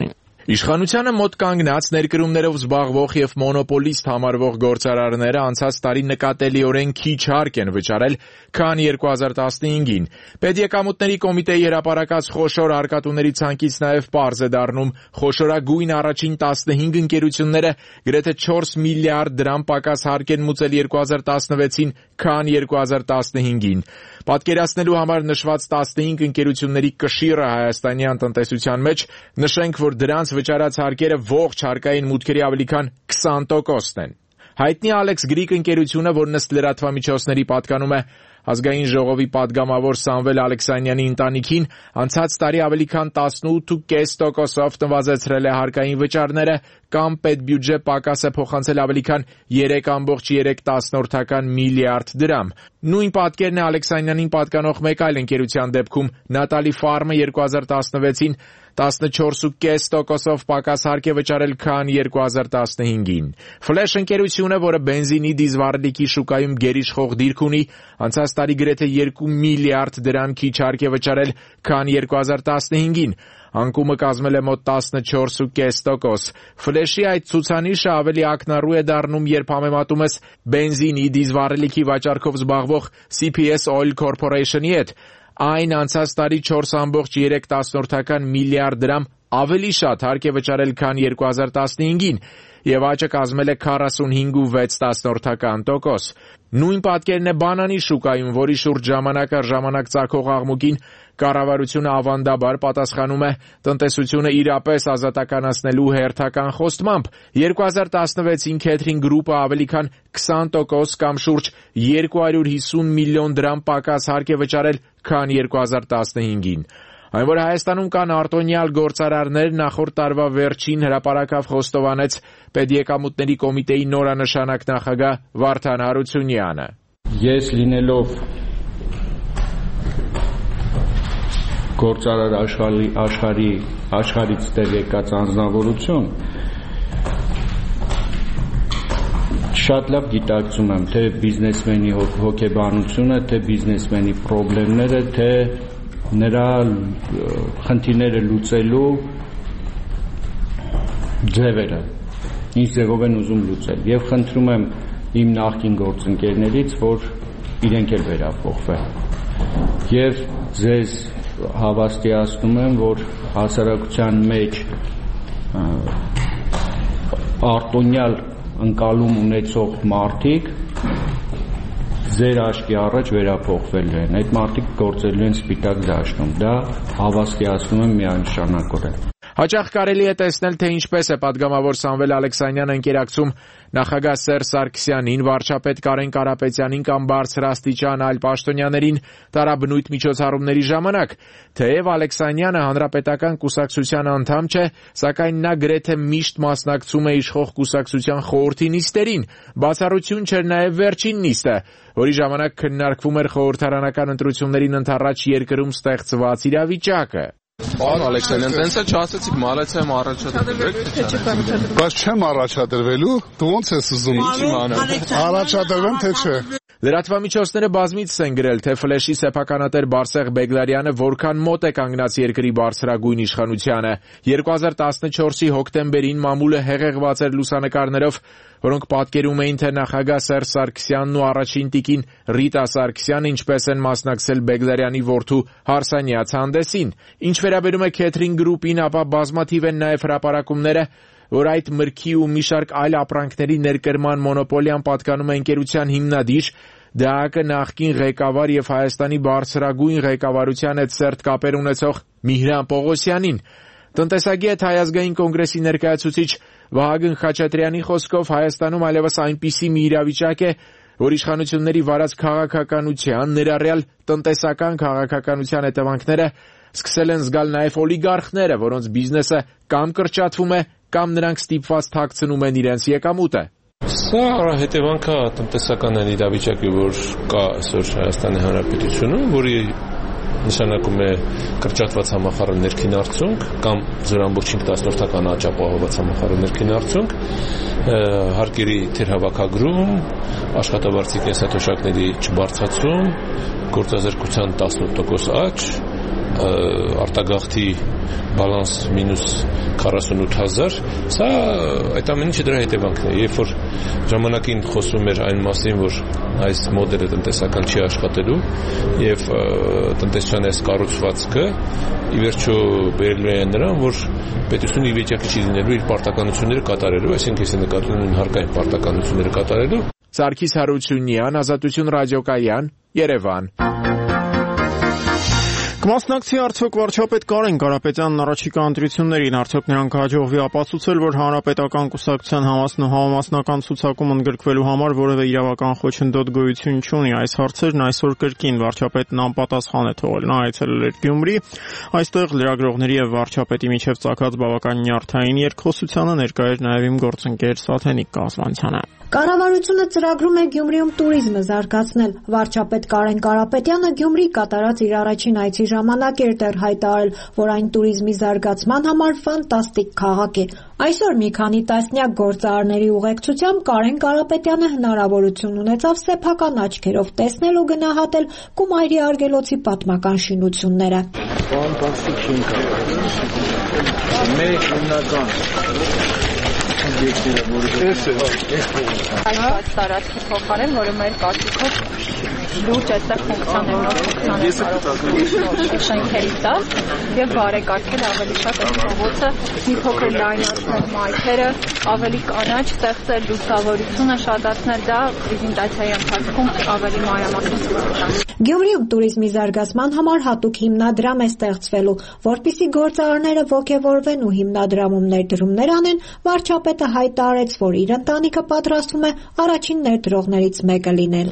Իշխանությանը մոտ կանգնած ներկրումներով զբաղվող եւ մոնոպոլիստ համարվող գործարարները անցած տարի նկատելիորեն քիչ հարկ են վճարել, քան երկու հազար տասնհինգին։ Պետեկամուտների կոմիտեի հրապարակած խոշոր հարկատուների ցանկից նաեւ պարզ է դառնում, խոշորագույն առաջին տասնհինգ ընկերությունները գրեթե չորս միլիարդ դրամ պակաս հարկ են մուծել երկու հազար տասնվեցին, քան երկու հազար տասնհինգին։ Պատկերացնելու համար նշված տասնհինգ ընկերությունների կշիռը հայաստանյան տնտեսության մեջ, նշենք, որ դրանց վճարած հարկերը ողջ հարկային մուտքերի ավելի քան քսան տոկոսն են։ Հայտնի Alex Greek ընկերությունը, որ ըստ լրատվամիջոցների պատկանում է Ազգային ժողովի падգամավոր Սամվել Ալեքսանյանի ընտանիքին, անցած տարի ավելի քան տասնութ կόμμα պենս տոկոսով նվազեցրել է հարկային վճարները կամ պետբյուջե պակաս է փոխանցել ավելի քան երեք կόμma երեք միլիարդ դրամ։ Նույն պատկերն է Ալեքսանյանին պատկանող մեկ այլ ընկերության դեպքում՝ Նատալի Ֆարմը երկու հազար տասնվեցին տասնչորս կόμma պենս տոկոսով պակաս հարկ է վճարել, քան երկու հազար տասնհինգին։ Ֆլեշ ընկերությունը, որը բենզինի դիզվառելիքի շուկայում գերիշխող դիրք ունի, անցած տարի գրեթե երկու միլիարդ դրամ քիչ հարկ է վճարել, քան երկու հազար տասնհինգին։ Անկումը կազմել է մոտ տասնչորս կόμma պենս տոկոս։ Ֆլեշի այդ ցուցանիշը ավելի ակնառու է դառնում, երբ համեմատում ես բենզինի դիզվառելիքի վաճառքով զբաղվող C P S Oil Corporation-ի հետ։ Այն անցած տարի չորս կόμma երեք միլիարդ դրամ ավելի շատ հարկ է վճարել, քան երկու հազար տասնհինգին, եւ աճը կազմել է քառասունհինգ կόμma վեց տոկոս։ Նույն պատկերն է բանանի շուկայում, որի շուրջ ժամանակ առ ժամանակ ծագող աղմուկին կառավարությունը ավանդաբար պատասխանում է տնտեսությունը իրապես ազատականացնելու հերթական խոստմամբ։ երկու հազար տասնվեցին Catering Group-ը ավելի քան քսան տոկոս կամ շուրջ երկու հարյուր հիսուն միլիոն դրամ պակաս հարկ է վճարել, քան երկու հազար տասնհինգին։ Այն, որ Հայաստանում կան արտոնյալ գործարարներ, նախորդ տարվա վերջին հրապարակավ խոստովանեց Պետեկամուտների կոմիտեի նորանշանակ նախագահ Վարդան Հարությունյանը։ Ես լինելով գործարար աշխարհի աշխարհի աշխարհից տեղ եկած անձնավորություն, շատ լավ գիտակցում եմ թե բիզնեսմենի հոգեբանությունը, թե բիզնեսմենի խնդիրները, թե նրա խնդիրները լուծելու ձևերը, ինչ ձևով են ուզում լուծել, եւ խնդրում եմ իմ նախկին գործընկերներից, որ իրենք էլ վերափոխվեն, եւ ձեզ հավաստիացնում եմ, որ հասարակության մեջ արտոնյալ ընկալում ունեցող մարդիկ ձեր աչքի առաջ վերափոխվել են։ Այդ մարդիկ գործելու են սպիտակ դաշտում։ Դա հավաստիացնում եմ միանշանակորեն։ Հաճախ կարելի է տեսնել, թե ինչպես է падգամավոր Սամվել Ալեքսանյանը ընկերակցում նախագահ Սերժ Սարգսյանին, վարչապետ Կարեն Կարապետյանին կամ բարձրաստիճան այլ պաշտոնյաներին տարաբնույթ միջոցառումների ժամանակ։ Թեև Ալեքսանյանը հանրապետական կուսակցության անդամ չէ, սակայն նա գրեթե միշտ մասնակցում է իշխող կուսակցության խորհրդի նիստերին։ Բացառություն չէր նաև վերջին նիստը, որի ժամանակ քննարկվում էր խորհրդարանական ընտրություններին ընդառաջ երկրում ստեղծված իրավիճակը։ Պարոն Ալեքսանյան, տենց էլ չասեցիք, մալեցեմ առաջադրվեք, թե չէ։ Բայց չեմ առաջադրվելու, դու ոնց ես ուզում առաջադրվեմ, թե չէ։ Լրատվամիջոցները բազմիցս են գրել, թե Ֆլեշի սեփականատեր Բարսեղ Բեգլարյանը որքան մոտ է կանգնած երկրի բարձրագույն իշխանությանը։ երկու հազար տասնչորսի հոկտեմբերին մամուլը հեղեղված էր լուսանկարներով, որոնք պատկերում էին, թե նախագահ Սերժ Սարգսյանն ու առաջին տիկին Ռիտա Սարգսյանը ինչպես են մասնակցել Բեգլարյանի որդու Հարսանյաց հանդեսին։ Ինչ վերաբերում է Catering Group-ին, ապա բազմաթիվ են նաև հրապարակումները, որ այդ մրգի ու մի շարք այլ ապրանքների ներկրման մոնոպոլիան պատկանում է ընկերության հիմնադիր Դե ՀԱԿ-ը նախկին ղեկավար եւ Հայաստանի բարձրագույն ղեկավարության հետ սերտ կապեր ունեցող Միհրան Պողոսյանին։ Տնտեսագետ Հայ ազգային կոնգրեսի ներկայացուցիչ Վահագն Խաչատրյանի խոսքով Հայաստանում այլևս այնպիսի մի իրավիճակ է, որ իշխանությունների վարած քաղաքականության, ներառյալ տնտեսական քաղաքականության հետևանքները սկսել են զգալ նաև օլիգարխները, որոնց բիզնեսը կամ կրճատվում է, կամ նրանք ստիպված թաքցնում են իրենց եկամուտը։ Սա հետևանքը տնտեսական իրավիճակի, որ կա այսօր Հայաստանի Հանրապետությունում, որի նշանակում է կրճատված համախառն ներքին արդյունք կամ զուր ամբողջ հինգ տասնորդական աճ ապահովված համախառն ներքին արդյունք, հարկերի թերհավաքագրում, աշխատավարձի կենսաթոշակների չբարձրացում, գործազրկության տասնութ տոկոս աճ, արտագաղթի բալանս մինուս քառասունութ հազար, սա այդ ամեն ինչը դրա հետևանքն է։ Երբ որ ժամանակին խոսում էր այն մասին, որ այս մոդելը տնտեսական չի աշխատելու եւ տնտեսչական այս կառուցվածքը ի վերջո բերելու է նրան, որ պետությունը ի վիճակի չի լինելու իր պարտականությունները կատարելու, այսինքն ես նկատում եմ հարկային պարտականությունները կատարելու։ Սարգիս Հարությունյան, Ազատություն ռադիոկայան, Երևան։ Կմասնակցի արդյոք վարչապետ Կարեն Կարապետյանն առաջիկա ընտրություններին, արդյոք նրան կհաջողվի ապացուցել, որ հանրապետական կուսակցության համամասնական ցուցակում ընդգրկվելու համար որևէ իրավական խոչընդոտ գոյություն չունի։ Այս հարցերն այսօր կրկին վարչապետն անպատասխան է թողել։ Նա այցելել էր Գյումրի, այստեղ լրագրողների եւ վարչապետի միջև ծագած բավական նյարդային երկխոսությանը ներկա էր նաեւ իմ գործընկեր Սաթենիկ Կազմանցյանը։ Կառավարությունը ծրագրում է Գյումրիում տուրիզմը զարգացնել։ Վարչապետ Կարեն Կարապետյանը Գյումրի կատարած իր առաջին այցի ժամանակ էր դեռ հայտարարել, որ այն տուրիզմի զարգացման համար ֆանտաստիկ քաղաք է։ Այսօր մի քանի տասնյակ գործարարների ուղեկցությամբ Կարեն Կարապետյանը հնարավորություն ունեցավ սեփական աչքերով տեսնել ու գնահատել Կումայրի արգելոցի պատմական շինությունները։ Ֆանտաստիկ շենք է։ Մեկ հիմնական Ես այս տարածքի փոխարեն, որը մեր կարծիքով լուրջ այստեղ ֆունկցիաներով ֆունկցիաներ շենքերի տակ եւ բարեկարգել ավելի շատ այս փողոցը, մի փոքր լայնացնել մայթերը, ավելի կանաչ ստեղծել, լուսավորությունը շատացնել, դա պրեզենտացիայի ընթացքում ավելի մանրամասն կստանա։ Գյումրիում տուրիզմի զարգացման համար հատուկ հիմնադրամ է ստեղծվելու, որպեսզի գործարարները ոգևորվեն ու հիմնադրամում ներդրումներ անեն, վարչապետը հայտարարեց, որ իր ընտանիքը պատրաստվում է առաջին ներդրողներից մեկը լինել։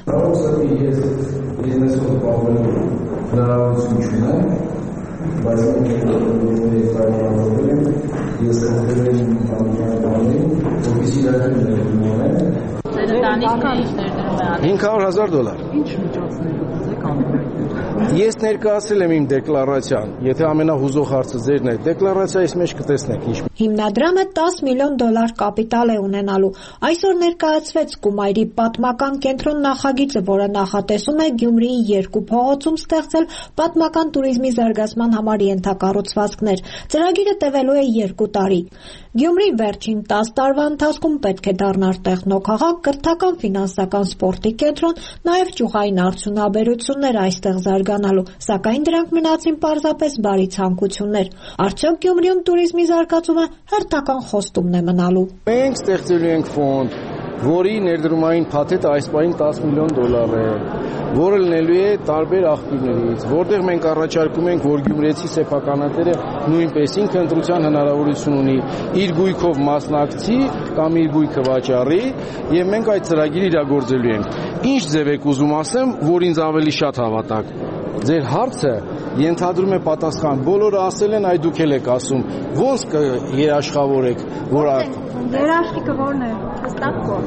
հինգ հարյուր հազար դոլար։ Ինչ միջոցներով եք անում։ Ես ներկայացրել եմ իմ դեկլարացիան, եթե ամենահուզող հարցը ձերն է, դեկլարացիայից մեջ կտեսնեք ինչ։ Հիմնադրամը տասը միլիոն դոլար կապիտալ է ունենալու։ Այսօր ներկայացվեց Կումայրի պատմական կենտրոն նախագիծը, որը նախատեսում է Գյումրիի երկու փողոցում ստեղծել պատմական տուրիզմի զարգացման համար ենթակառուցվածքներ։ Ծրագիրը տևելու է երկու տարի։ Գյումրի վերջին տասը տարվա ընթացքում պետք է դառնար տեխնոքաղաք, կրթական, ֆինանսական, սպորտի կենտրոն, նաև ճյուղային արդյունաբերություններ այստեղ զարգանալու, սակայն դրանք մնացին պարզապես բարի ցանկություններ։ Արդյոք Գյումրիում տուրիզմի զարգացումը հերթական խոստումն է մնալու։ Մենք ստեղծելու ենք ֆոնդ, որի ներդրումային փաթեթը այս պահին տասը միլիոն դոլար է, որը լինելու է տարբեր աղբյուրներից, որտեղ մենք առաջարկում ենք, որ գյումրեցի սեփականատերը նույնպես ինքը ընտրության հնարավորություն ունի, իր գույքով մասնակցի կամ իր գույքը վաճառի, եւ մենք այդ ծրագիրը իրագործելու ենք։ Ինչ ձև եք ուզում ասեմ, որ ինձ ավելի շատ հավատաք։ Ձեր հարցը ենթադրում է պատասխան։ Բոլորը ասել են, այ դուք էլ եք ասում։ Ոնց կերաշխավորեք, որ երաշխիքը որն է, հստակ կո։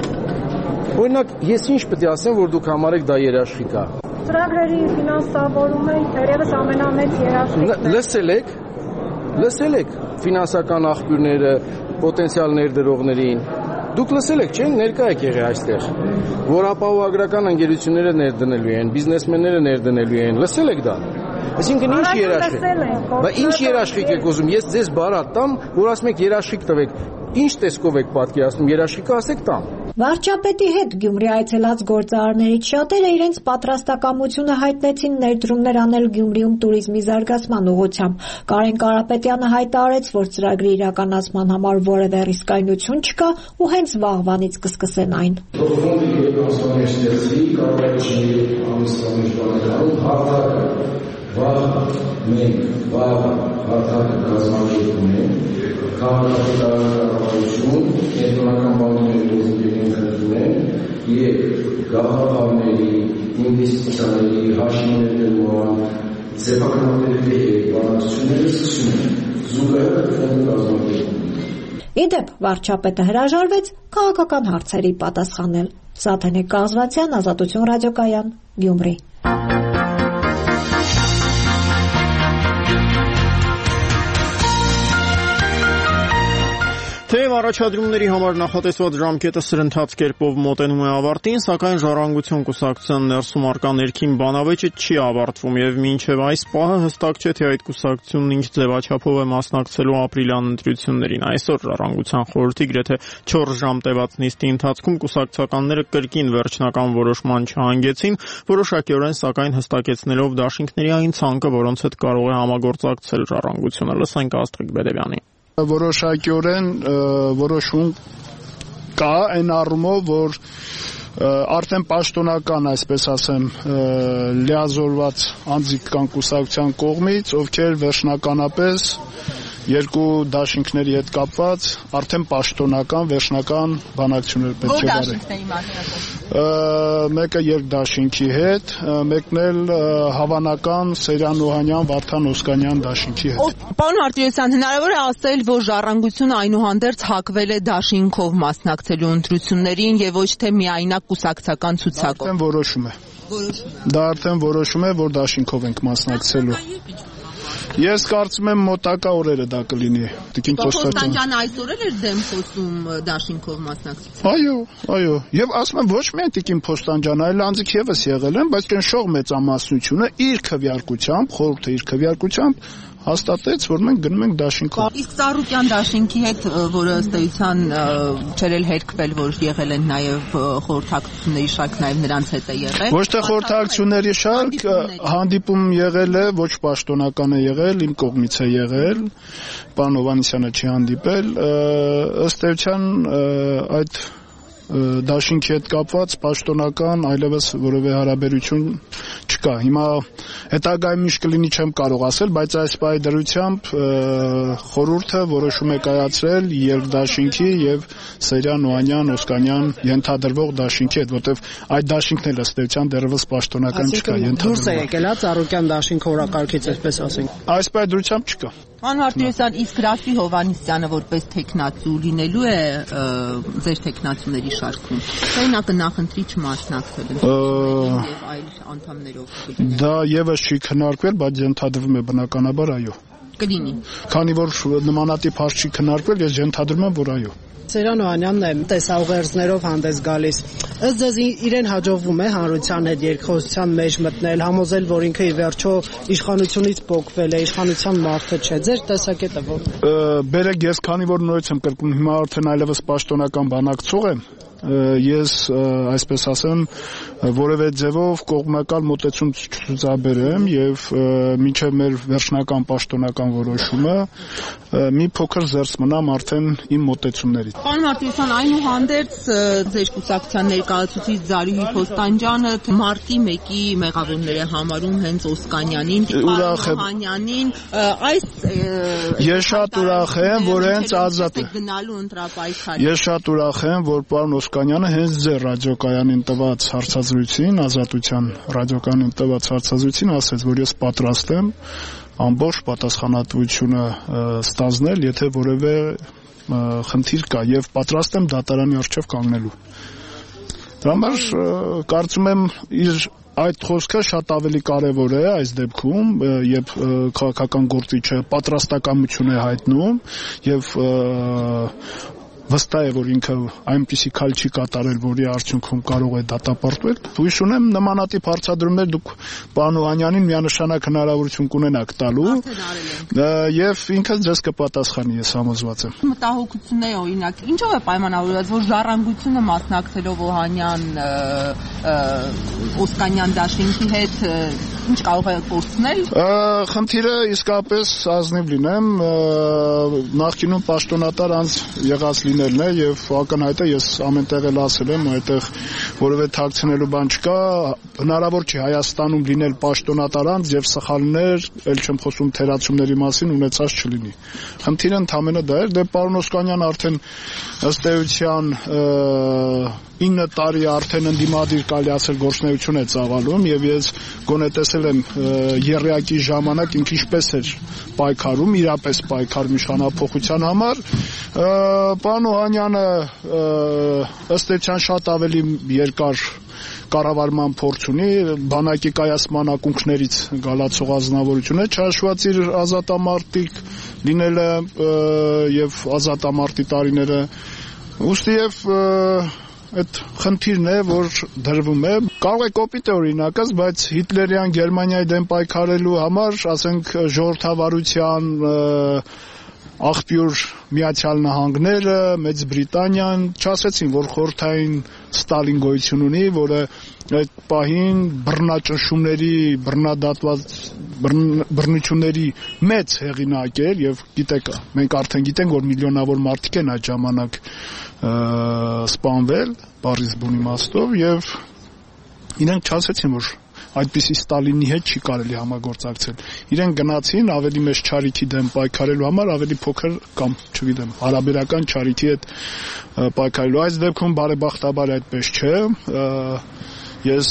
Օրինակ, ես ինչ պետք է ասեմ, որ դուք համարեք դա երաշխիք է։ Ծրագրերի ֆինանսավորումը դեռևս ամենամեծ երաշխիքն է։ Լսել եք, լսել եք ֆինանսական աղբյուրները, պոտենցիալ ներդրողներին։ Դուք լսել եք, չէ՞, ներկա եք եղել այստեղ, որ ապահովագրական ընկերությունները ներդնելու են, բիզնեսմենները ներդնելու են։ Լսել եք դա։ Այսինքն ինչ երաշխիք։ Բա ինչ երաշխիք եք ուզում։ Ես ձեզ բարատ տամ, որ ասում եք երաշխիք տվեք։ Ինչ տեսքով եք պատկերացնում, երաշխիքը ասեք տամ։ Վարչապետի հետ Գյումրի այցելած գործարարներից շատերը իրենց պատրաստակամությունը հայտնեցին ներդրումներ անել Գյումրիում տուրիզմի զարգացման ուղղությամբ։ Կարեն Կարապետյանը հայտարարեց, որ ծրագրի իրականացման համար որևէ ռիսկայնություն չկա ու հենց վաղվանից կսկսեն այն։ Վաղ մենք վաղ հարթակը կազմակերպում ենք, քաղաքական կենտրոնական բանուների գործընկերներին քննում ենք եւ գաղափարների, ինվեստիցիաների, հաշիվներում սեփականատերերի հետ բանակցությունները սկսում են։ Զուգահեռ ֆոնդը կազմակերպում։ Իդեպ վարչապետը հրաժարվեց քաղաքական հարցերի պատասխանել։ Սաթենիկ Կազվածյան, Ազատություն ռադիոկայան, Գյումրի։ Թեև առաջադրումների համար նախատեսված ժամկետը սրընթաց կերպով մոտենում է ավարտին, սակայն Ժառանգություն կուսակցության ներսում առկա ներքին բանավեճը չի ավարտվում եւ մինչեւ այս պահը հստակ չէ, թե այդ կուսակցությունն ինչ ձևաչափով է մասնակցելու ապրիլյան ընտրություններին։ Այսօր Ժառանգության խորհրդի գրեթե չորս ժամ տևած նիստի ընթացքում կուսակցականները կրկին վերջնական որոշման չհանգեցին, որոշակիորեն սակայն հստակեցնելով դաշինքների այն ցանկը, որոնց հետ կարող է համագործակցել Ժառանգությունը։ Լսենք Աստղիկ Բեդևյանին։ Որոշակիորեն որոշում կա այն առումով, որ արդեն պաշտոնական, այսպես ասեմ, լիազորված անձիկ կան կուսակցության կողմից, ովքեր վերջնականապես երկու դաշինքների հետ կապված արդեն պաշտոնական վերջնական բանակցություններ պետք է վարեն։ Մեկը երկդաշինքի հետ, մեկն էլ հավանական Սերյան Օհանյան, Վարդան Օսկանյան դաշինքի հետ։ Պարոն Մարտիրոսյան, հնարավոր է ասել, որ Ժառանգությունը այնուհանդերձ հակվել է դաշինքով մասնակցելու ընտրություններին եւ ոչ թե միայնակ կուսակցական ցուցակով։ Արդեն որոշում է։ Դա արդեն որոշում է, որ դաշինքով ենք մասնակցելու։ Ես կարծում եմ մոտակա օրերը դա կլինի։ Տիկին Կոստանդյանը այսօր էլ էր դեմ խոսում դաշինքով մասնակցության։ Այո, այո։ Եվ ասում եմ ոչ միայն Տիկին Կոստանդյանը, այլ անձիկ եւս եղել են, բայց կնշող մեծամասնությունը իր քվեարկությամբ, խորհուրդը իր քվեարկությամբ հաստատեց, որ մենք գնում ենք դաշինքով։ Իսկ Ծառուկյան դաշինքի հետ, որը ըստ էության չէր էլ հերկվել, որ եղել են նաև խորհրդակցությունների շարք, նաև նրանց հետ է եղել։ Ոչ թե խորհրդակցությունների շարք, հանդիպում եղել է, ոչ պաշտոնական է եղել, իմ կողմից է եղել, պարոն Հովհաննիսյանը չի հանդիպել, ըստ էության այդ դաշինքի հետ կապված պաշտոնական այլևս որևէ հարաբերություն չկա։ Հիմա հետագայում ինչ կլինի չեմ կարող ասել, բայց այս պահի դրությամբ խորհուրդը որոշում է կայացրել երկդաշինքի եւ Սերյան Օհանյան, Օսկանյան ենթադրվող դաշինքի հետ, որտեվ այդ դաշինքն էլ ըստ էության դեռևս պաշտոնական չկա ենթադրվող։ Դուրս է եկել հա Ծառուկյան դաշինքը օրակարգից, այսպես ասենք։ Այս պահի դրությամբ չկա։ Պարոն Մարտիրոսյան, իսկ Ռաֆի Հովհաննիսյանը որպես տեխնացու լինելու է ձեր տեխնացուների շարքում։ Թե նա կնախընտրի չմասնակցել եւ այլ անդամներով։ Դա եւս չի քննարկվել, բայց ենթադրվում է բնականաբար այո։ Կլինի։ Քանի որ նմանատիպ հարց չի քննարկվել, ես ենթադրում եմ, որ այո։ Սերյան Օհանյանն է տեսաուղերձներով հանդես գալիս։ Ըստ ձեզ իրեն հաջողվում է հանրության հետ երկխոսության մեջ մտնել, համոզել, որ ինքը ի վերջո իշխանությունից պոկվել է, իշխանության մարդը չէ։ Ձեր տեսակետը ո՞ր է։ Բերեք, ես քանի որ նորից եմ կրկնում, հիմա արդեն այլևս պաշտոնական բանակցող եմ, ես այսպես ասեմ որևէ ձևով կողմնակալ մոտեցում չցուցաբերեմ եւ մինչեւ մեր վերջնական պաշտոնական որոշումը մի փոքր զերծ մնամ արդեն իմ մոտեցումներից։ Պարոն Մարտիրոսյան, այնուհանդերձ ձեր կուսակցության ներկայացուցիչ Զարուհի Փոստանջյանը մարտի մեկի մեղավորներ է համարում հենց Օսկանյանին, Օհանյանին, այս Ես շատ ուրախ եմ, որ հենց ազատ գնալու ընտրապայքարի։ Ես շատ ուրախ եմ, որ պարոն Օսկանյանը հենց ձեր ռադիոկայանին տված հարցազրույցին, Ազատության ռադիոկայանին տված հարցազրույցին ասեց, որ ես պատրաստ եմ ամբողջ պատասխանատվությունը ստանձնել, եթե որևէ խնդիր կա եւ պատրաստ եմ դատարանի առջեւ կանգնելու։ Դրա համար կարծում եմ իր այդ խոսքը շատ ավելի կարևոր է այս դեպքում, երբ քաղաքական գործիչը պատրաստակամություն է հայտնում եւ վստահ է, որ ինքը այնպիսի քայլ չի կատարել, որի արդյունքում կարող է դատապարտվել։ Հույս ունեմ նմանատիպ հարցադրումներ դուք պարոն Օհանյանին միանշանակ հնարավորություն կունենաք տալու եւ ինքը ձեզ կպատասխանի, ես համոզված եմ։ Մտահոգություններ օրինակ, ինչով է պայմանավորված, որ Ժառանգությունը մասնակցելով Օհանյան Օսկանյան դաշինքի հետ ինչ կարող է կորցնել։ Խնդիրը իսկապես ազնիվ լինեմ, նախկինում պաշտոնատար անձ եղած լինելն է եւ ակնհայտ է, ես ամենտեղ էլ ասել եմ, այդտեղ որևէ թաքցնելու բան չկա, հնարավոր չի Հայաստանում լինել պաշտոնատար անձ եւ սխալներ, ել չեմ խոսում թերացումների մասին, ունեցած չլինի։ Խնդիրը ընդհանրապես դա էր, դե պարոն Օսկանյանը արդեն ըստ էության ինը տարի արդեն ընդդիմադիր կալիացել գործունեություն է ծավալում եւ ես գոնե տեսել եմ եռյակի ժամանակ ինքը ինչպես էր պայքարում, իրապես պայքարում իշխանափոխության համար։ Պարոն Օհանյանը ըստ էության շատ ավելի երկար կառավարման փորձ ունի, բանակի կայացման ակունքներից գալացող ազնվորություն է, չհաշված իր ազատամարտիկ լինելը եւ ազատամարտի տարիները, ուստի եւ այդ խնդիրն է, որ դրվում է, կարող է կոպիտ է օրինակս, բայց հիտլերյան Գերմանիայի դեմ պայքարելու համար, ասենք ժողովրդավարության աղբյուր Միացյալ Նահանգները, Մեծ Բրիտանիան չասեցին, որ խորհրդային Ստալին գոյություն ունի, որը այդ պահին բռնաճնշումների, բռնադատված բռնությունների մեծ հեղինակ էր եւ գիտեք, մենք արդեն գիտենք, որ միլիոնավոր մարդիկ են այդ ժամանակ սպանվել, բառից բուն իմաստով եւ իրենք չասեցին, որ այդպիսի Ստալինի հետ չի կարելի համագործակցել։ Իրենք գնացին ավելի մեծ չարիքի դեմ պայքարելու համար, ավելի փոքր կամ, չգիտեմ, հարաբերական չարիքի հետ պայքարելու։ Այս դեպքում բարեբախտաբար այդպես չէ։ Ես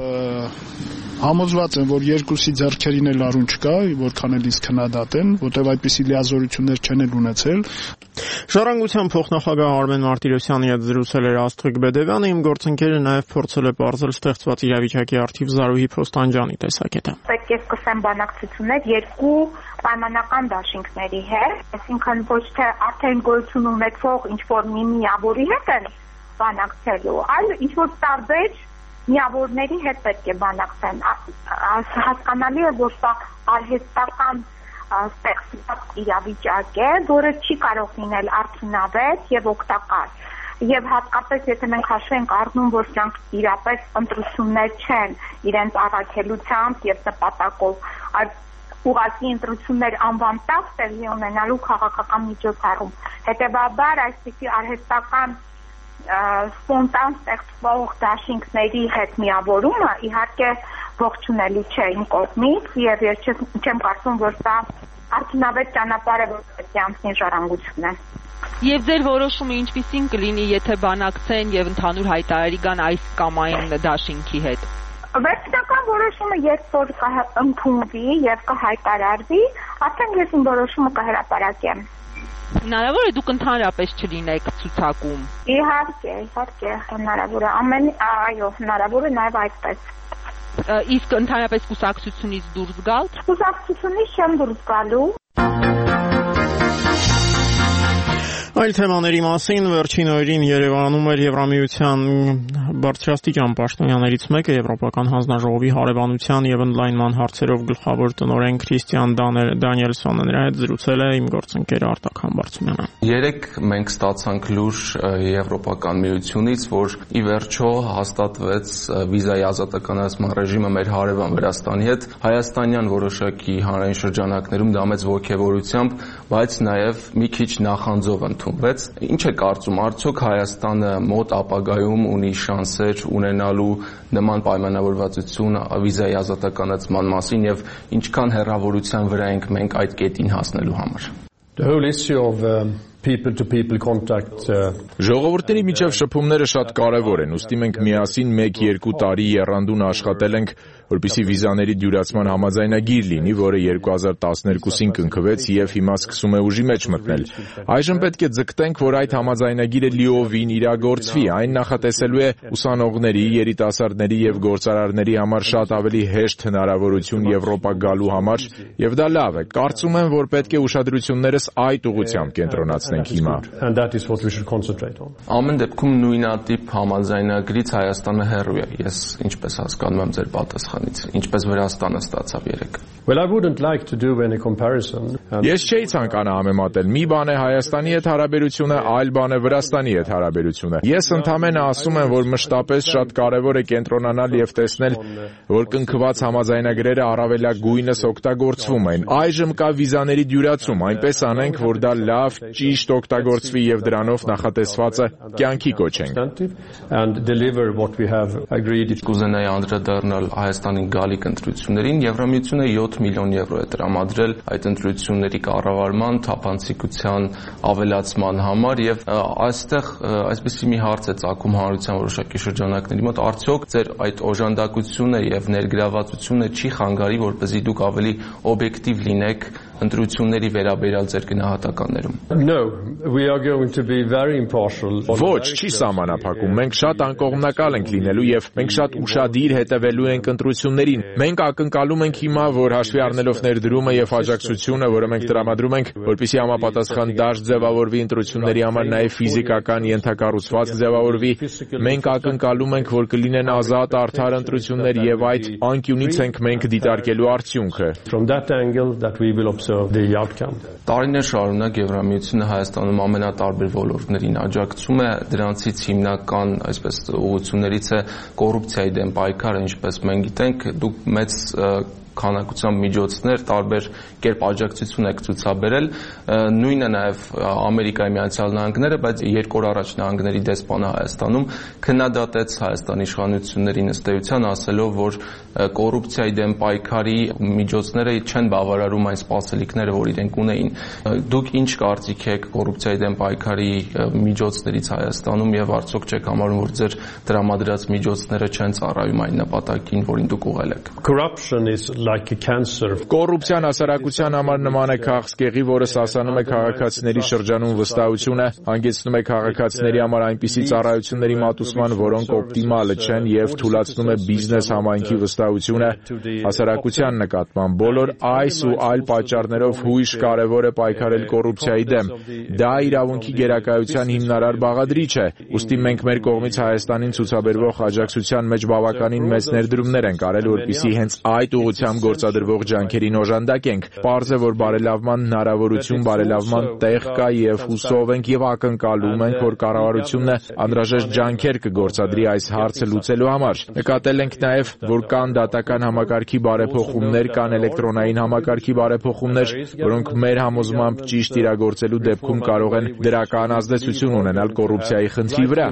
համոզված եմ, որ երկուսի ձեռքերին էլ առուն չկա, որքան էլ իսկ քննադատեն, որտեղ այդպիսի լիազորություններ չեն էլ ունեցել։ Ժառանգության փոխնախագահ Արմեն Մարտիրոսյանի հետ զրուցել էր Աստղիկ Բեդևյանը, իմ գործընկերը նաև փորձել է պարզել ստեղծված իրավիճակի առթիվ Զարուհի Փոստանջյանի տեսակետը։ Պետք է սկսեմ բանակցություններ երկու պայմանական դաշինքների հետ, այսինքն ոչ թե արդեն գոյություն ունեցող ինչ-որ մի միավորի հետ են բանակցելու, այլ ինչ-որ տարբեր միավորների հետ պետք է բանակցեն։ Հասկանալի է, որ սա արհեստական ստեղծված իրավիճակ է, որը չի կարող լինել արդյունավետ եւ օգտակար։ Եվ հատկապես եթե մենք հաշվենք առնում, որ սրանք իրապես ընտրություններ չեն իրենց առաքելությամբ եւ նպատակով, այլ ուղղակի ընտրություններ անվան տակ տեղի ունենալու քաղաքական միջոցառում։ Հետեւաբար այսպիսի արհեստական սպոնտան ստեղծվող դաշինքների հետ միավորումը իհարկե ողջունելի չէ իմ կողմից եւ ես չեմ կարծում, որ սա արդյունավետ ճանապարհ է, որ պետք է անցնի ժառանգությունը։ Եվ ձեր որոշումը ինչպիսին կլինի, եթե բանակցեն եւ ընդհանուր հայտարարի գան այս կամ այն դաշինքի հետ։ Վերջնական որոշումը երբ որ կընդունվի եւ կհայտարարվի, արդեն ես իմ որոշումը կհրապարակեմ։ Հնարավոր է դուք ընդհանրապես չլինեք ցուցակում։ Իհարկե, իհարկե, հնարավոր է, ամեն, այո, հնարավոր է նաև այդպես։ Իսկ ընդհանրապես կուսակցությունից դուրս գալ։ Կուսակցությունից չեմ դուրս գալու։ Այլ թեմաների մասին վերջին օրերին Երևանում էր Եվրամիության բարձրաստիճան պաշտոնյաներից մեկը Եվրոպական հանձնաժողովի հարևանության եւ ընդլայնման հարցերով գլխավոր տնօրեն Քրիստիան Դանիելսոնը, նրա հետ զրուցել է իմ գործընկեր Արտակ Համբարձումյանը։ Երեք մենք ստացանք լուր Եվրոպական միությունից, որ ի վերջո հաստատվեց վիզայի ազատականացման ռեժիմը մեր հարևան Վրաստանի հետ, հայաստանյան որոշակի հանրային շրջանակներում դա մեծ ոգևորությամբ, բայց նաեւ մի քիչ նախանձով ընդունվեց։ Ինչ է կարծում, արդյոք Հայաստանը մոտ ապագայում ունի շանսեր ունենալու նման պայմանավորվածություն վիզայի ազատականացման մասին եւ ինչքան հեռավորության վրա ենք մենք այդ կետին հասնելու համար։ The whole issue of um, people to people contact Ժողովուրդների միջև շփումները շատ կարևոր են, ուստի մենք միասին մեկ-երկու տարի եռանդուն աշխատել ենք, որպեսզի վիզաների դյուրացման համաձայնագիր լինի, որը երկու հազար տասներկուսին կնքվեց եւ հիմա սկսում է ուժի մեջ մտնել։ Այժմ պետք է ձգտենք, որ այդ համաձայնագիրը լիովին իրագործվի, այն նախատեսելու է ուսանողների, երիտասարդների եւ գործարարների համար շատ ավելի հեշտ հնարավորություն Եվրոպա գալու համար, եւ դա լավ է։ Կարծում եմ, որ պետք է ուշադրություններս այդ ուղղությամբ կենտրոնացնենք հիմա։ And that is what we should concentrate on. Ամեն դեպքում նույնատիպ համաձայնագրից Հայաստանը հեռու է։ Ես ինչպես հասկանում եմ ձեր պատասխանից, ինչպես Վրաստանը ստացավ երեք։ Well, I wouldn't like to do any comparison. Ես չէի ցանկանա համեմատել։ Մի բան է Հայաստանի հետ հարաբերությունը, այլ բան է Վրաստանի հետ հարաբերությունը։ Ես ընդհանրապես ասում եմ, որ մշտապես շատ կարևոր է կենտրոնանալ եւ տեսնել, որ կնքված համաձայնագրերը առավելագույնս օգտագործվում են։ Այժմ կա վիզաների դյուրացում, այնպես անենք, որ դա լավ, ճիշտ օգտագործվի եւ դրանով նախատեսվածը կյանքի կոչենք։ And deliver what we have agreed. Կուզենայի անդրադառնալ Հայաստանի գալիք ընտրություններին, Եվրամիությունը յոթ միլիոն եվրո է տրամադրել այդ ընտրությունների կառավարման, թափանցիկության ավելացման համար եւ այստեղ այսպեսի մի հարց է ծագում հանրության որոշակի շրջանակների մոտ, արդյոք ձեր այդ օժանդակությունը եւ ներգրավվածությունը չի խանգարի, որպեսզի դուք ավելի օբյեկտիվ լինեք ընտրությունների վերաբերյալ ձեր գնահատականներում։ No, we are going to be very impartial. Ոչ, չի սահմանափակում։ Մենք շատ անկողմնակալ ենք լինելու եւ մենք շատ ուշադիր հետևելու ենք ընտրություններին։ Մենք ակնկալում ենք հիմա, որ հաշվի առնելով ներդրումը եւ աջակցությունը, որը մենք տրամադրում ենք, որպեսզի համապատասխան դաշտ ձևավորվի ընտրությունների համար, նաեւ ֆիզիկական ենթակառուցվածք ձևավորվի, մենք ակնկալում ենք, որ կլինեն ազատ, արդար ընտրություններ եւ այդ անկյունից ենք մենք դիտարկելու արդյունքը։ From that angle that we will observe the outcome. Տարիներ շարունակ Եվրամիությունը Հայաստանում ամենատարբեր ոլորտներին աջակցում է, դրանցից հիմնական, այսպես ուղղություններից է կոռուպցիայի դեմ պայքարը, ինչպես մենք գիտենք, դուք մեծ քանակությամբ միջոցներ տարբեր կերպ աջակցություն եք ցուցաբերել, նույնը նաև Ամերիկայի Միացյալ Նահանգները, բայց երկու օր առաջ նահանգների դեսպանը Հայաստանում քննադատեց Հայաստանի իշխանություններին ըստ էության, ասելով, որ կոռուպցիայի դեմ պայքարի միջոցները չեն բավարարում այն սպասելիքները, որ իրենք ունեին։ Դուք ինչ կարծիք եք կոռուպցիայի դեմ պայքարի միջոցներից Հայաստանում եւ արդյոք չեք համարում, որ ձեր տրամադրած միջոցները չեն ծառայում այն նպատակին, որին դուք ուղղել եք։ Corruption is like a cancer. Կոռուպցիան հասարակության համար նման է քաղցկեղի, որը սասանում է քաղաքացիների շրջանում վստահությունը, հանգեցնում է քաղաքացիների համար այնպիսի ծառայությունների մատուցման, որոնք օպտիմալ չեն եւ թուլացնում է բիզնես համայնքի վստահությունը հասարակության նկատմամբ։ Բոլոր այս ու այլ պատճառներով հույժ կարևոր է պայքարել կոռուպցիայի դեմ։ Դա իրավունքի գերակայության հիմնարար բաղադրիչ է։ Ուստի մենք մեր կողմից Հայաստանին ցուցաբերվող աջակցության մեջ բավականին մեծ ներդրումներ ենք արել, որպեսզի հենց այդ ուղղությամբ գործադրվող ջանքերին օժանդակենք։ Պարզ է, որ բարելավման հնարավորություն, բարելավման տեղ կա եւ հուսով ենք եւ ակնկալում ենք, որ կառավարությունը անհրաժեշտ ջանքեր կգործադրի այս հարցը լուծելու համար։ Նկատել ենք նաեւ, որ կան դատական համակարգի բարեփոխումներ, կան էլեկտրոնային համակարգի բարեփոխումներ, որոնք մեր համոզմամբ ճիշտ իրագործելու դեպքում կարող են դրական ազդեցություն ունենալ կոռուպցիայի խնդրի վրա։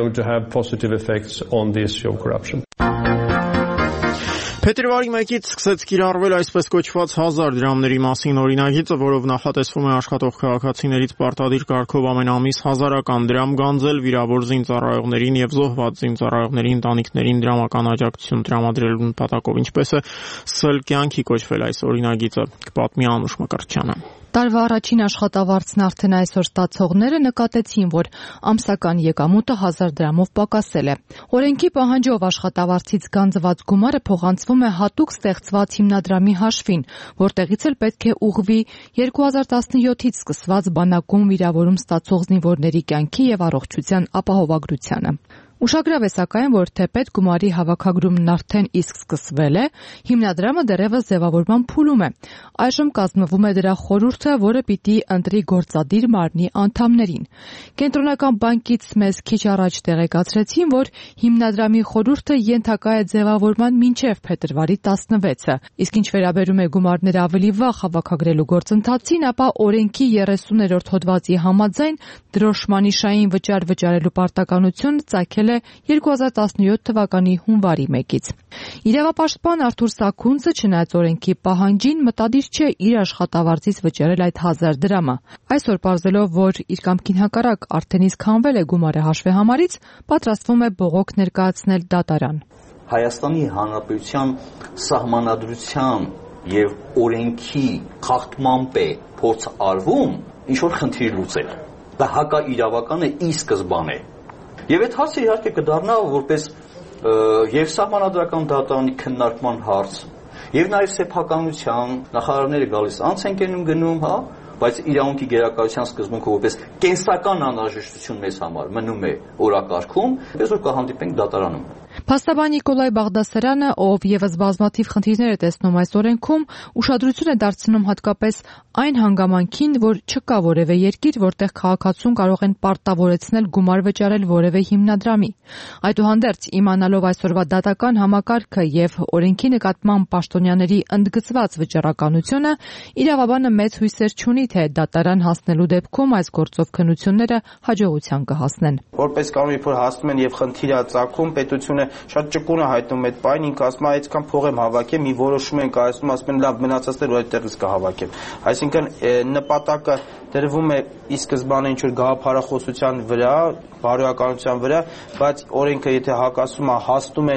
Փետրվարի մեկից սկսեց կիրառվել այսպես կոչված հազար դրամների մասին օրինագիծը, որով նախատեսվում է աշխատող քաղաքացիներից պարտադիր կարգով ամեն ամիս հազարական դրամ գանձել վիրավոր զինծառայողներին եւ զոհված զինծառայողների ընտանիքներին դրամական աջակցություն տրամադրելու նպատակով, ինչպես է սել կյանքի կոչվել այս օրինագիծը, կպատմի Անուշ Մկրտչյանը։ Տարվա առաջին աշխատավարձն արդեն այսօր ստացողները նկատեցին, որ ամսական եկամուտը հազար դրամով պակասել է։ Օրենքի պահանջով աշխատավարձից գանձված գումարը փոխանցվում է հատուկ ստեղծված հիմնադրամի հաշվին, որտեղից էլ պետք է ուղղվի երկու հազար տասնյոթից սկսված բանակում վիրավորում ստացող զինվորների կյանքի եւ առողջության ապահովագրությանը։ Ուշագրավ է սակայն, որ թեպետ գումարի հավաքագրումն արդեն իսկ սկսվել է, հիմնադրամը դեռևս ձևավորման փուլում է։ Այժմ կազմվում է դրա խորհուրդը, որը պիտի ընտրի գործադիր մարմնի անդամներին։ Կենտրոնական բանկից մեզ քիչ առաջ տեղեկացրեցին, որ հիմնադրամի խորհուրդը ենթակա է ձևավորման մինչև փետրվարի տասնվեցը, իսկ ինչ վերաբերում է գումարները ավելի վաղ հավաքագրելու գործընթացին, ապա օրենքի երեսուներորդ հոդվածի համաձայն դրոշմանիշային վճար վճարելու պարտականությունը ծագել է երկու հազար տասնյոթ թվականի հունվարի մեկից։ Իրավապաշտպան Արթուր Սաքունցը չնայած օրենքի պահանջին մտադիր չէ իր աշխատավարձից վճարել այդ հազար դրամը։ Այսօր պարզելով, որ իր կամքին հակառակ արդեն իսկ հանվել է գումարը հաշվեհամարից, պատրաստվում է բողոք ներկայացնել դատարան։ Հայաստանի Հանրապետության սահմանադրության եւ օրենքի խախտմամբ է փորձ արվում ինչ որ խնդիր լուծել։ Դա հակաիրավական է ի սկզբանե։ Եվ այդ հարցը իհարկե կդառնա որպես եւ սահմանադրական դատարանի քննարկման հարց, եւ նաեւ սեփականության նախարարները գալիս անց են կենում գնում, հա, բայց իրավունքի գերակայության սկզբունքը որպես կենսական անհրաժեշտություն մեզ համար մնում է օրակարգում, այսօր կհանդիպենք դատարանում։ Փաստաբան Նիկոլայ Բաղդասարյանը, ով եւս բազմաթիվ խնդիրներ է տեսնում այս օրենքում, ուշադրություն է դարձնում հատկապես այն հանգամանքին, որ չկա որևէ երկիր, որտեղ քաղաքացուն կարող են պարտավորեցնել գումար վճարել որևէ հիմնադրամի։ Այդուհանդերձ, իմանալով այսօրվա դատական համակարգը եւ օրենքի նկատմամբ պաշտոնյաների ընդգծված վճռականությունը, իրավաբանը մեծ հույսեր չունի, թե դատարան հասնելու դեպքում այս գործով քննությունները հաջողության կհասնեն։ Որպես կանոն, երբ որ հասնում են եւ խնդիր է ծագում, պետությունը շատ ճկուն է հայտնում այդ բանը, ինքը ասում է այդքան փող եմ հավաքեմ, մի որոշում են կայացնում, ասում են լավ մնացածները այդտեղից կհավաքեմ։ Այսինքն նպատակը դրվում է ի սկզբանե ինչ որ գաղափարախոսության վրա, բարոյականության վրա, բայց օրենքը եթե հակասում է, հաստում են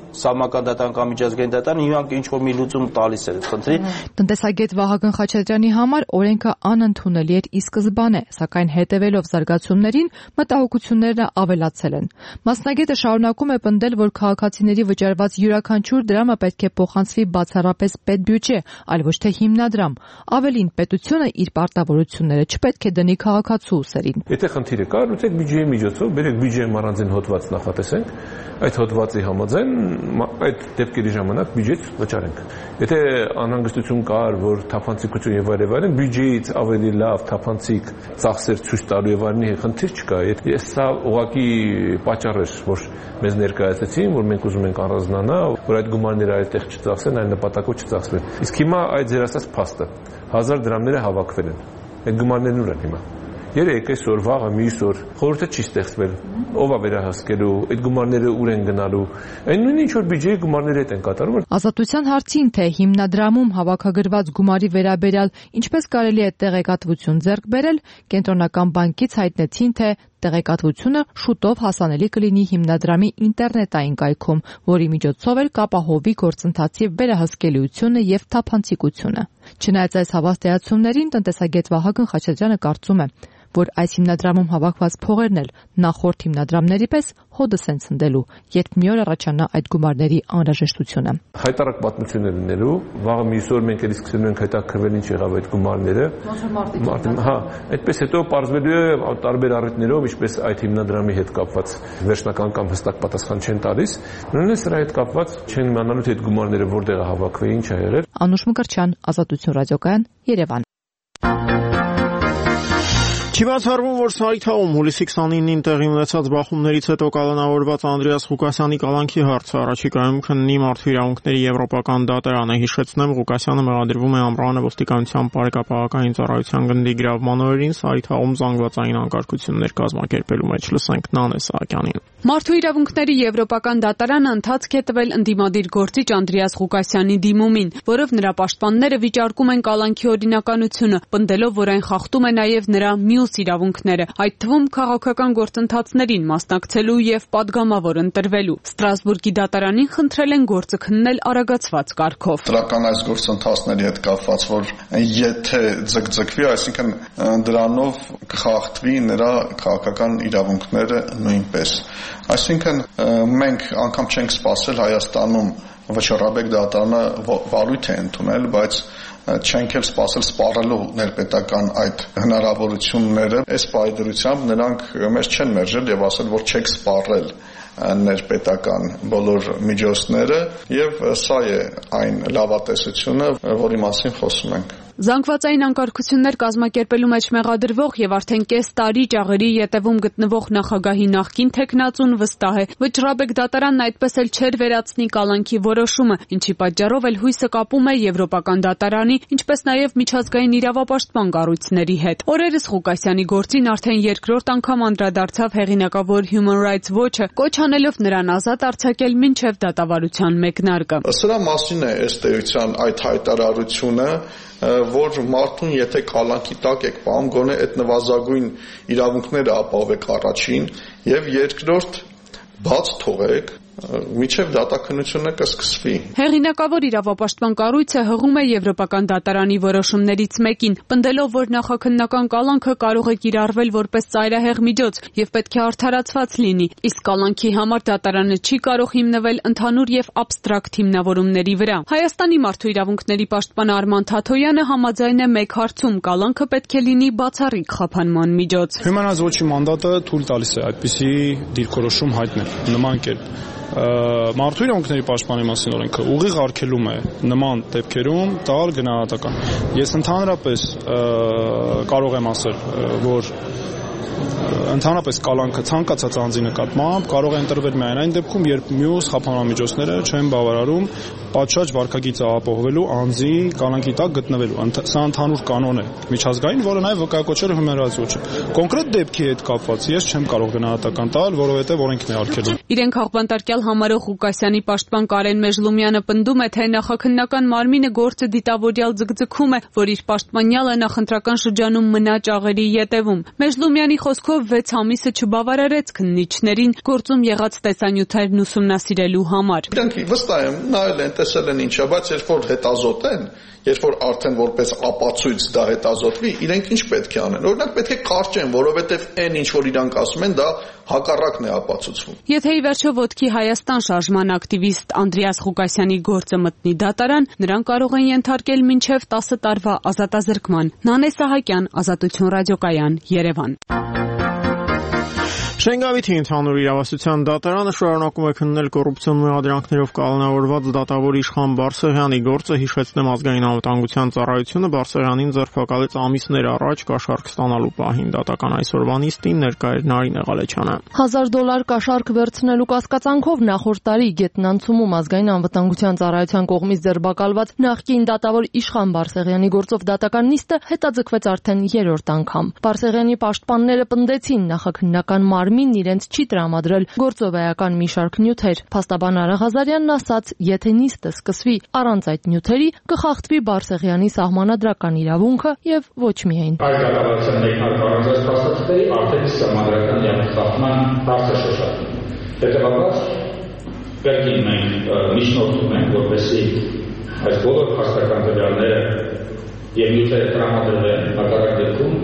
սահմանական դատարան կամ միջազգային դատարան իրանք ինչ որ մի լուծում տալիս է այդ խնդրի։ Տնտեսագետ Վահագն Խաչատրյանի համար օրենքը անընդունելի էր ի սկզբանե, սակայն հետևելով զարգացումներին մտահոգությունները ավելացել են։ Մասնագետը շարունակում է պնդել, որ քաղաքացիների վճարված յուրաքանչյուր դրամը պետք է փոխանցվի բացառապես պետբյուջե, այլ ոչ թե հիմնադրամ։ Ավելին, պետությունը իր պարտավորությունները չպետք է դնի քաղաքացու ուսերին։ Եթե խնդիրը կա, լուծեք բյուջեի միջոցով, բերեք բյուջեի առանձին հոդված նախատեսենք, այդ հոդվածի համաձայն այդ դեպքերի ժամանակ բյուջեից վճարենք։ Եթե անհանգստություն կար, որ թափանցիկություն եւ այլ եւ այլն, բյուջեից ավելի լավ թափանցիկ ծախսեր ցույց տալու եւ այլնի խնդիր չկա։ Ես սա ուղղակի պատճառ էր, որ մեզ ներկայացեցին, որ մենք ուզում ենք առանձնանալ, որ այդ գումարները այդտեղ չծախսեն, այլ նպատակով չծախսվեն։ Իսկ հիմա այդ ձեր ասած փաստը հազար դրամները հավաքվել են։ Այդ գումարներն ուր են հիմա։ Երեք այսօր, վաղը, մյուս օր խորհուրդը չի ստեղծվել։ Ով է վերահսկելու, այդ գումարները ուր են գնալու։ Այն նույնը ինչ որ բյուջեի գումարները հետ են կատարում։ Ազատության հարցին, թե հիմնադրամում հավաքագրված գումարի վերաբերյալ ինչպես կարելի է տեղեկատվություն ձեռք բերել, Կենտրոնական բանկից հայտնեցին, թե տեղեկատվությունը շուտով հասանելի կլինի հիմնադրամի ինտերնետային կայքում, որի միջոցով էլ կապահովի գործընթացի վերահսկելիությունը եւ թափանցիկությունը։ Չնայած այս հավաստիացումներին, տնտեսագետ Վահագն Խաչատրյանը կարծում է, որ այս հիմնադրամում հավաքված փողերն էլ նախորդ հիմնադրամների պես հոդս են ցնդելու, երբ մի օր առաջանա այդ գումարների անհրաժեշտությունը։ Հայտարարակ պատմություններ լինելու, վաղը մյուս օր մենք էլի սկսելու ենք հետաքրքրվել ինչ եղավ այդ գումարները։ Հա, այդպես հետո պարզվելու է տարբեր առիթներով, ինչպես այդ հիմնադրամի հետ կապված վերջնական կամ հստակ պատասխան չեն տալիս, նույնիսկ սրա հետ կապված չեն իմանալու թե այդ գումարները որտեղ է հավաքվել, ինչ ա եղել։ Անուշ Մկրտչյան, Ազատություն ռադիոկայան, Երևան։ Չի բացառվում, որ Սարիթաղում հուլիսի քսանինին տեղի ունեցած բախումներից հետո կալանավորված Անդրեաս Ղուկասյանի կալանքի հարցը առաջիկայում քննի Մարդու իրավունքների եվրոպական դատարանը։ Հիշեցնեմ, Ղուկասյանը մեղադրվում է Ամռանը ոստիկանության բարեկապահական ծառայության գնդի գրավման օրերին Սարիթաղում զանգվածային անկարգություններ կազմակերպելու մեջ։ Լսենք Նանե Սահակյանին։ Մարդու իրավունքների եվրոպական դատարանը ընթացք է տվել ընդդիմադիր գործիչ Անդրեաս Ղուկասյանի դիմումին, որով նրա պաշտպանները վիճարկում են կալանքի օրինականությունը, պնդելով, որ այն խախտում է նաև նրա մյուս իրավունքները, այդ թվում քաղաքական գործընթացներին մասնակցելու եւ պատգամավոր ընտրվելու։ Ստրասբուրգի դատարանին խնդրել են գործը քննել արագացված կարգով։ Դրական այս գործընթացների հետ կապված, որ եթե ձգձգվի, այսինքն դրանով կխախտվի նրա քաղաքական իրավունքները նույնպես։ Այսինքն մենք անգամ չենք սպասել Հայաստանում վճռաբեկ դատարանը վարույթ է ընդունել, բայց չենք էլ սպասել սպառելու ներպետական այդ հնարավորությունները։ Այս պայդրությամբ նրանք մեզ չեն մերժել եւ ասել, որ չեք սպառել ներպետական բոլոր միջոցները եւ սա է այն լավատեսությունը, որի մասին խոսում ենք։ Զանգվածային անկարգություններ կազմակերպելու մեջ մեղադրվող եւ արդեն կես տարի ճաղերի ետևում գտնվող նախագահի նախկին թեկնածուն վստահ է, վճռաբեկ դատարանն այդպես էլ չէր վերացնի կալանքի որոշումը, ինչի պատճառով էլ հույսը կապում է եվրոպական դատարանի, ինչպես նաեւ միջազգային իրավապաշտպան կառույցների հետ։ Օրերս Ղուկասյանի գործին արդեն երկրորդ անգամ անդրադարձավ հեղինակավոր Human Rights Watch-ը, կոչ անելով նրան ազատ արձակել մինչև դատավարության մեկնարկը։ Սրա մասին է ըստ էության այդ հայտարարությունը, որ մարդուն եթե կալանքի տակ եք պահում, գոնե այդ նվազագույն իրավունքները ապահովեք առաջին եւ երկրորդ բաց թողեք միջև դատաքննությունը կսկսվի։ Հեղինակավոր իրավապաշտպան կառույցը հղում է եվրոպական դատարանի որոշումներից մեկին, պնդելով, որ նախաքննական կալանքը կարող է կիրառվել որպես ծայրահեղ միջոց եւ պետք է արդարացված լինի, իսկ կալանքի համար դատարանը չի կարող հիմնվել ընդհանուր եւ աբստրակտ հիմնավորումների վրա։ Հայաստանի մարդու իրավունքների պաշտպան Արման Թաթոյանը համաձայն է մեկ հարցում՝ կալանքը պետք է լինի բացառիկ խափանման միջոց։ Human Rights Watch-ի մանդատը թույլ տալիս է այդպիսի դիրքորոշում հայտնել նման կերպ։ Մարդու իրավունքների պաշտպանի մասին օրենքը ուղիղ արգելում է նման դեպքերում տալ գնահատական։ Ես ընդհանրապես կարող եմ ասել, որ ընդհանրապես կալանքը ցանկացած անձի նկատմամբ կարող է ընտրվել միայն այն դեպքում, երբ մյուս խափանամիջոցները չեն բավարարում պատշաճ վարքագիծը ապահովելու անձի կալանքի տակ գտնվելու։ Սա ընդհանուր կանոն է միջազգային, որը նաև վկայակոչել է Human Rights Watch-ը։ Կոնկրետ դեպքի հետ կապված ես չեմ կարող գնահատական տալ, որովհետև օրենքն է արգելում։ Իրեն քաղբանտարկյալ համարող Ղուկասյանի պաշտպան Կարեն Մեժլումյանը պնդում է, թե նախաքննական մարմինը գործը դիտավորյալ ձգձգում է, որ իր պաշտպանյալը նախընտրական շրջանում մնա ճաղերի ետևում։ Մեժլումյանի խոսքով վեց ամիսը չբավարարեց քննիչներին գործում եղած տեսանյութերն ուսումնասիրելու համար։ Իրանք վստահ եմ նայել են, տեսել են ինչա, բայց երբ որ հետազոտ են, երբ որ արդեն որպես ապացույց դա հետազոտվի, իրենք ինչ պետք է անեն։ Օրինակ պետք է կարճեն, որովհետև այն ինչ որ իրանք ասում են, դա հակառակն է ապացուցվում։ Եթե ի վերջո ոտքի Հայաստան շարժման ակտիվիստ Անդրեաս Ղուկասյանի գործը մտնի դատարան, նրան կարող են ենթարկել մինչև տասը տարվա ազատազրկման։ Նանե Սահակյան, Ազատություն ռադիոկայան, Երևան։ Շենգավիթի ընդհանուր իրավասության դատարանը շարունակում է քննել կոռուպցիոն մեղադրանքներով կալանավորված դատավոր Իշխան Բարսեղյանի գործը, հիշեցնեմ ազգային անվտանգության ծառայությունը Բարսեղյանին ձերբակալեց ամիսներ առաջ կաշառք ստանալու պահին։ Դատական այսօրվա նիստին ներկա էր Նարինե Ղալեչյանը։ Հազար դոլար կաշառք վերցնելու կասկածանքով նախորդ տարի Գետնանցումում ազգային անվտանգության ծառայության կողմից ձերբակալված նախկին դատավոր Իշխան Բարսեղյանի գործով դատական նիստը հետաձգվեց արդեն երրորդ անգամ։ Բարսեղյանի պաշտպանները պնդեցին նախաքննական մարմինն իրենց չի տրամադրել գործովայական մի շարք նյութեր։ Փաստաբան Արա Ղազարյանն ասաց, եթե նիստը սկսվի առանց այդ նյութերի, կխախտվի Բարսեղյանի սահմանադրական իրավունքը եւ ոչ միայն։ Այս դատավարության մեկնարկարարած փաստաթղթերի արդեն սահմանադրական իրավունքն հարցը շոշափվում։ Հետևաբար, կրկին մենք միջնորդում ենք, որպեսզի այս բոլոր փաստական տվյալները եւ նյութերը տրամադրվեն հակառակ դեպքում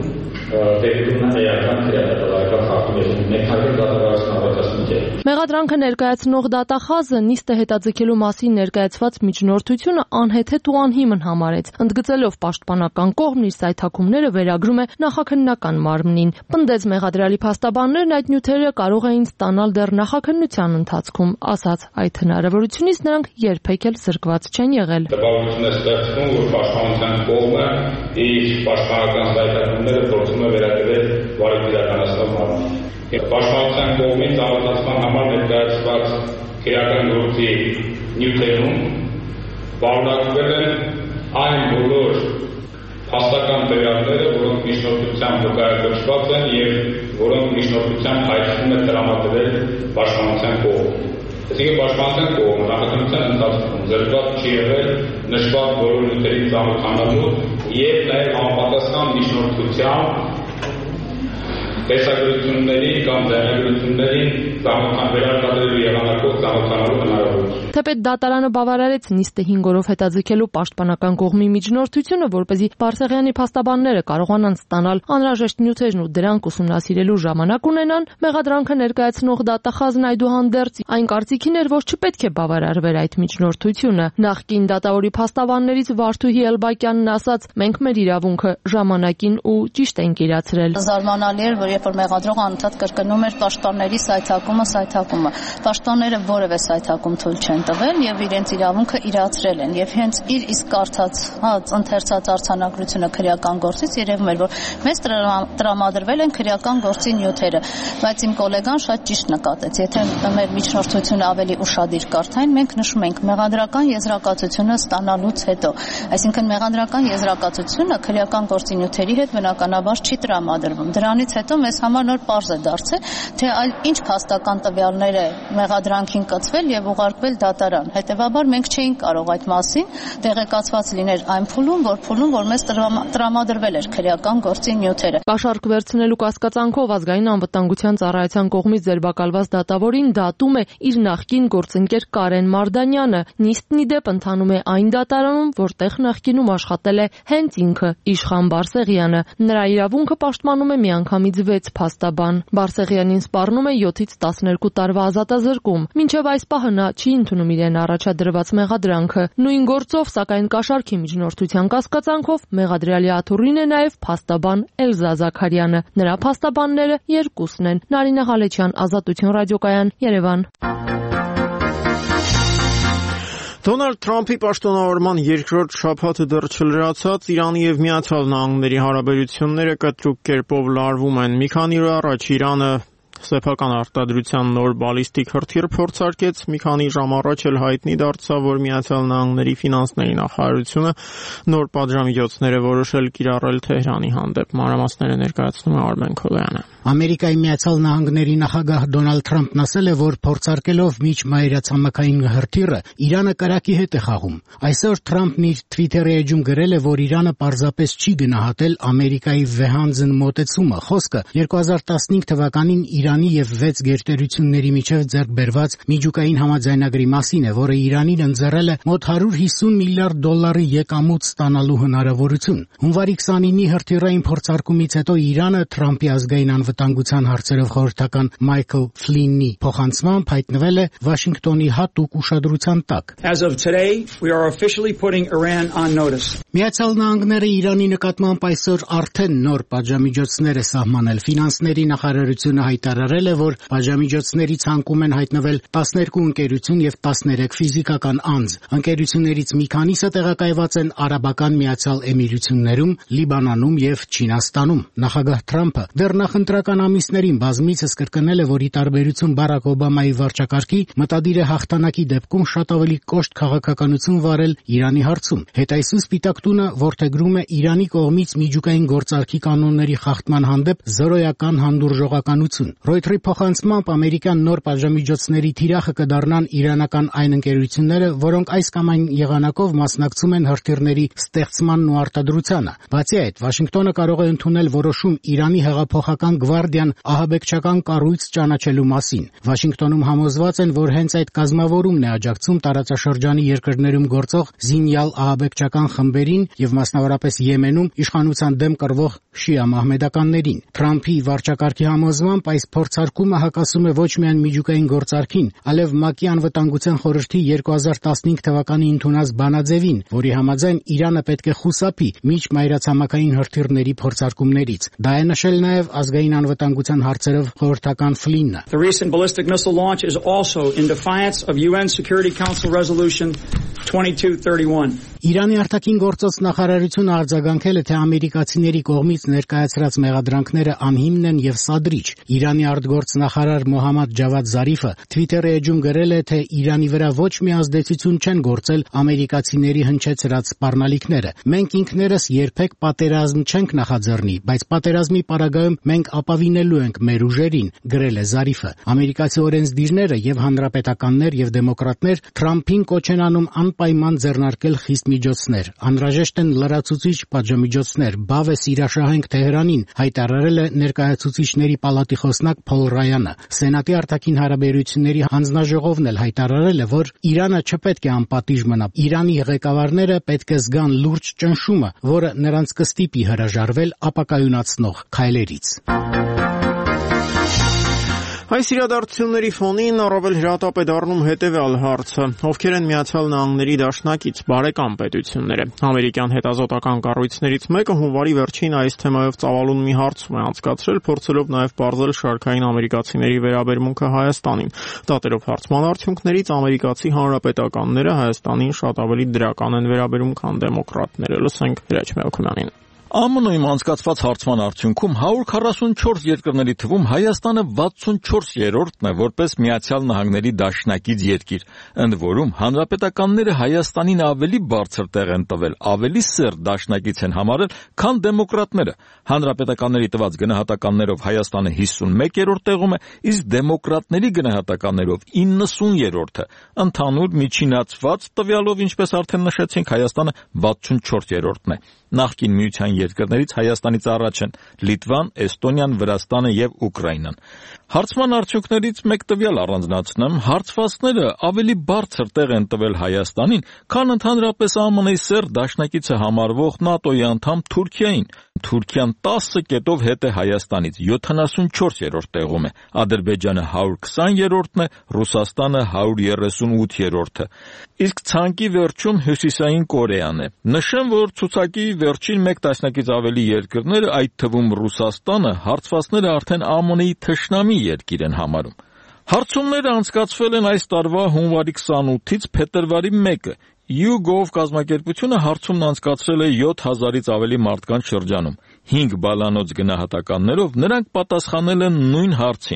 Մեղադրանքը ներկայացնող դատախազը նիստը հետաձգելու մասին ներկայացված միջնորդությունը անհեթեթ ու անհիմն համարեց, ընդգծելով պաշտպանական կողմն իր սայթաքումները վերագրում է նախաքննական մարմնին։ Պնդեց մեղադրյալի փաստաբաններն այդ նյութերը կարող էին ստանալ դեռ նախաքննության ընթացքում, ասաց այդ հնարավորությունից նրանք երբեք էլ զրկված չեն եղել։ Տպավորություն է ստեղծվում, որ պաշտպանության կողմը իր պաշտպանական սայթաքումները փորձում է վերագրել վարույթ իրականացնող մարմնին։ Պաշտպանության կողմից արտահայտման համար ներկայացված քրեական գործի նյութերում բարունակվել են այն բոլոր փաստական տվյալները, որոնք միջնորդությամբ վկայակոչված են եւ որոնք միջնորդությամբ հայտնում է տրամադրել պաշտպանության կողմը։ Այսինքն պաշտպանության կողմը նախաքննության ընթացքում զրկված չի եղել նշված բոլոր նյութերի ծանոթանալու եւ նաեւ համապատասխան միջնորդությամբ տեսագրությունների կամ ձայնագրություններին վերարտադրելու եղանակով ծանոթանալու հնարավորություն։ Թեպետ դատարանը բավարարեց նիստը հինգ օրով հետաձգելու պաշտպանական կողմի միջնորդությունը, որպեսզի Բարսեղյանի փաստաբանները կարողանան ստանալ անհրաժեշտ նյութերն ու դրանք ուսումնասիրելու ժամանակ ունենան, մեղադրանքը ներկայացնող դատախազն այդուհանդերձ այն կարծիքին էր, որ չպետք է բավարարվեր այդ միջնորդությունը։ Նախկին դատավորի փաստաբաններից Վարդուհի Էլբակյանն ասաց, մենք մեր իրավունքը ժամանակին ու ճիշտ ենք իրացրել։ Զարմանալի էր, որ երբ որ մեղադրողը անընդհատ կրկնում էր պաշտպանների սայթակումը, սայթակումը, պաշտպանները որևէ սայթակում թույլ չեն տվել եւ իրենց իրավունքը իրացրել են եւ հենց իր իսկ կարդաց, հա, ընթերցած արձանագրությունը քրեական գործից երևում էր, որ մեզ տրամադրվել են քրեական գործի նյութերը, բայց իմ գոլեգան շատ ճիշտ նկատեց, եթե մեր միջնորդությունը ավելի ուշադիր կարդային, մենք նշում ենք մեղադրական եզրակացությունը ստանալուց հետո, այսինքն մեղադրական եզրակացությունը քրեական գործի նյութերի հետ բնականաբար չի տրամադրվում։ Դրանից հետո մեզ համար նոր պարզ է դարձել, թե այլ ինչ փաստական տվյալներ է մեղադրանքին կցվել եւ ուղարկվել դատարան։ Հետեւաբար մենք չէինք կարող այդ մասին տեղեկացված լինել այն փուլում, որ փուլում, որ մեզ տրամադրվել էր քրեական գործի նյութերը։ Կաշառք վերցնելու կասկածանքով ազգային անվտանգության ծառայության կողմից ձերբակալված դատավորին դատում է իր նախկին գործընկեր Կարեն Մարդանյանը։ Նիստն ի դեպ ընթանում է այն դատարանում, որտեղ նախկինում աշխատել է հենց ինքը Իշխան Բարսեղյանը։ Նրա իրավունքը պաշտպանում է միանգամից վեց փաստաբան։ Բարսեղյանին սպառնում է յոթից տասներկու տարվա ազատազրկում։ Մինչև այս պահը նա չի ընդունում իրեն առաջադրված մեղադրանքը։ Նույն գործով, սակայն կաշառքի միջնորդության կասկածանքով մեղադրյալի աթոռին է նաև փաստաբան Էլզա Զաքարյանը։ Նրա փաստաբանները երկուսն են։ Նարինե Ղալեչյան, Ազատություն ռադիոկայան, Երևան։ Դոնալդ Թրամփի պաշտոնավարման երկրորդ շաբաթը դեռ չլրացած Իրանի եւ Միացյալ Նահանգների հարաբերությունները կտրուկ կերպով լարվում են։ Մի քանի օր առաջ Իրանը սեփական արտադրության նոր բալիստիկ հրթիռ փորձարկեց, մի քանի ժամ առաջ էլ հայտնի դարձավ, որ Միացյալ Նահանգների ֆինանսների նախարարությունը նոր պատժամիջոցներ է որոշել կիրառել Թեհրանի հանդեպ։ Մանրամասները ներկայացնում է Արմեն Քոլոյանը։ Ամերիկայի Միացյալ Նահանգների նախագահ Դոնալդ Թրամփն ասել է, որ փորձարկելով միջմայրացամաքային հրթիռը Իրանը կրակի հետ է խաղում։ Այսօր Թրամփն իր Twitter-ի էջում գրել է, որ Իրանը պարզապես չի գնահատել Ամերիկայի վեհանձն մոտեցումը։ Խոսքը երկու հազար տասնհինգ թվականին Իրանի եւ վեց գերտերությունների միջև ձեռք բերված միջուկային համաձայնագրի մասին է, որը Իրանին ընձեռել է մոտ հարյուր հիսուն միլիարդ դոլարի եկամուտ ստանալու հնարավորություն։ Հունվարի քսանինի հրթիռային փորձարկումից հետո Իրանը Թրամփի ազգային անվտանգության հարցերով խորհրդական Մայքլ Ֆլիննի փոխանցմամբ հայտնվել է Վաշինգտոնի հատուկ ուշադրության տակ։ As of today, we are officially putting Iran on notice. Միացյալ Նահանգները Իրանի նկատմամբ այսօր արդեն նոր պատժամիջոցներ է սահմանել։ Ֆինանսների նախարարությունը հայտարարել է, որ պատժամիջոցների ցանկում են հայտնվել տասներկու ընկերություն եւ տասներեք ֆիզիկական անձ։ Ընկերություններից մի քանիսը տեղակայված են Արաբական Միացյալ Էմիրություններում, Լիբանանում եւ Չինաստանում։ Նախագահ Թրամփը դեռ նախընտրական ամիսներին բազմիցս կրկնել է, որ ի տարբերություն Բարակ Օբամայի վարչակարգի մտադիր է հաղթանակի դեպքում շատ ավելի կոշտ քաղաքականություն վարել Իրանի հարցում։ Հետայսու Սպիտակ տունը որդեգրում է Իրանի կողմից միջուկային գործարքի կանոնների խախտման հանդեպ զրոյական հանդուրժողականություն։ Ռոյթերի փոխանցմամբ ամերիկյան նոր պատժամիջոցների թիրախը կդառնան իրանական այն ընկերությունները, որոնք այս կամ այն եղանակով մասնակցում են հրթիռների ստեղծմանն ու արտադրությանը։ Բացի այդ, Վաշինգտոնը կարող է ընդունել որոշում Իրանի հեղափոխական գվարդիան ահաբեկչական կառույց ճանաչելու մասին։ Վաշինգտոնում համոզված են, որ հենց այդ կազմավորումն է աջակցում տարածաշրջանի երկրներում գործող զինյալ ահաբեկչական խմբերին եւ մասնավորապես Եմենում իշխանության դեմ կռվող շիա մահմեդականներին։ Թրամփի վարչակարգի համոզմամբ այս փորձարկումը հակասում է ոչ միայն միջուկային գործարքին, այլև ՄԱԿ-ի անվտանգության խորհրդի երկու հազար տասնհինգ թվականի ընդունած բանաձևին, որի համաձայն Իրանը պետք է խուսափի միջմայրացամաքային հրթիռների փորձարկումներից։ Դա է նշել նաև ազգային անվտանգության հարցերով խորհրդական Ֆլիննը։ The recent ballistic missile launch is also in defiance of U N Security Council Resolution twenty-two thirty-one. Իրանի արտաքին գործոց նախարարությունը արձագանքել է, թե ամերիկացիների կողմից ներկայացրած մեղադրանքները անհիմն են եւ սադրիչ։ Իրանի արտգործ նախարար Մոհամմադ Ջավադ Զարիֆը Twitter-ի էջում գրել է, թե Իրանի վրա ոչ մի ազդեցություն չեն գործել ամերիկացիների հնչեցրած սպառնալիքները։ Մենք ինքներս երբեք պատերազմ չենք նախաձեռնի, բայց պատերազմի պարագայում մենք ապավինելու ենք մեր ուժերին, գրել է Զարիֆը։ Ամերիկացի օրենսդիրները եւ հանրապետականներ եւ դեմոկրատներ Թրամփին կոչ են անում անպայման ձեռնարկել խիստ միջոցներ։ Անհրաժեշտ են լրացուցիչ պատժամիջոցներ, բավ է սիրաշահենք Թեհրանին, հայտարարել է ներկայացուցիչների պալատի խոսնակ Փոլ Ռայանը։ Սենատի արտաքին հարաբերությունների հանձնաժողովն էլ հայտարարել է, որ Իրանը չպետք է անպատիժ մնա։ Իրանի ղեկավարները պետք է զգան լուրջ ճնշումը, որը նրանց կստիպի հրաժարվել ապակայունացնող քայլերից։ Այս իրադարձությունների ֆոնին առավել հրատապ է դառնում հետևյալ հարցը. ովքեր են Միացյալ Նահանգների դաշնակից բարեկամ պետությունները։ Ամերիկյան հետազոտական կառույցներից մեկը հունվարի վերջին այս թեմայով ծավալուն մի հարցում է անցկացրել, փորձելով նաև պարզել շարքային ամերիկացիների վերաբերմունքը Հայաստանին։ Դատելով հարցման արդյունքներից ամերիկացի հանրապետականները Հայաստանին շատ ավելի դրական են վերաբերում, քան դեմոկրատները։ Լսենք Հրաչ Մելքումյանին։ Ամն Օ-ում անցկացված հարցման արդյունքում հարյուր քառասունչորս երկրների թվում Հայաստանը վաթսունչորսերորդն է որպես Միացյալ Նահանգների դաշնակից երկիր, ընդ որում հանրապետականները Հայաստանին ավելի բարձր տեղ են տվել, ավելի սերտ դաշնակից են համարել, քան դեմոկրատները։ Հանրապետականների տված գնահատականներով Հայաստանը հիսունմեկերորդ տեղում է, իսկ դեմոկրատների գնահատականներով իննսուներորդը։ Ընդհանուր միջինացված տվյալով, ինչպես արդեն նշեցինք, Հայաստանը վաթսունչորսերորդն է։ Նախկին միության երկրներից Հայաստանից առաջ են Լիտվան, Էստոնիան, Վրաստանը եւ Ուկրաինան։ Հարցման արդյունքներից մեկ տվյալ առանձնացնեմ, հարցվածները ավելի բարձր տեղ են տվել Հայաստանին, քան ընդհանրապես ԱՄՆ-ի սերտ դաշնակիցը համարվող ՆԱՏՕ-ի անդամ Թուրքիային։ Թուրքիան տասը կետով հետ է Հայաստանից, յոթանասունչորսերորդ տեղում է, Ադրբեջանը հարյուր քսաներորդն է, Ռուսաստանը հարյուր երեսունութերորդը, իսկ ցանկի վերջում Հյուսիսային Կորեան է։ Նշեմ, որ ցուցակի վերջին մեկ տասնյակից ավելի երկրները, այդ թվում Ռուսաստանը, հարցվածները արդեն ԱՄՆ-ի թշնամի երկիր են համարում։ Հարցումները անցկացվել են այս տարվա հունվարի քսանութից փետրվարի մեկը։ YouGov կազմակերպությունը հարցումն անցկացրել է յոթ հազարից ավելի մարդկանց շրջանում։ հինգ բալանոց գնահատականներով նրանք պատասխանել են նույն հարցին։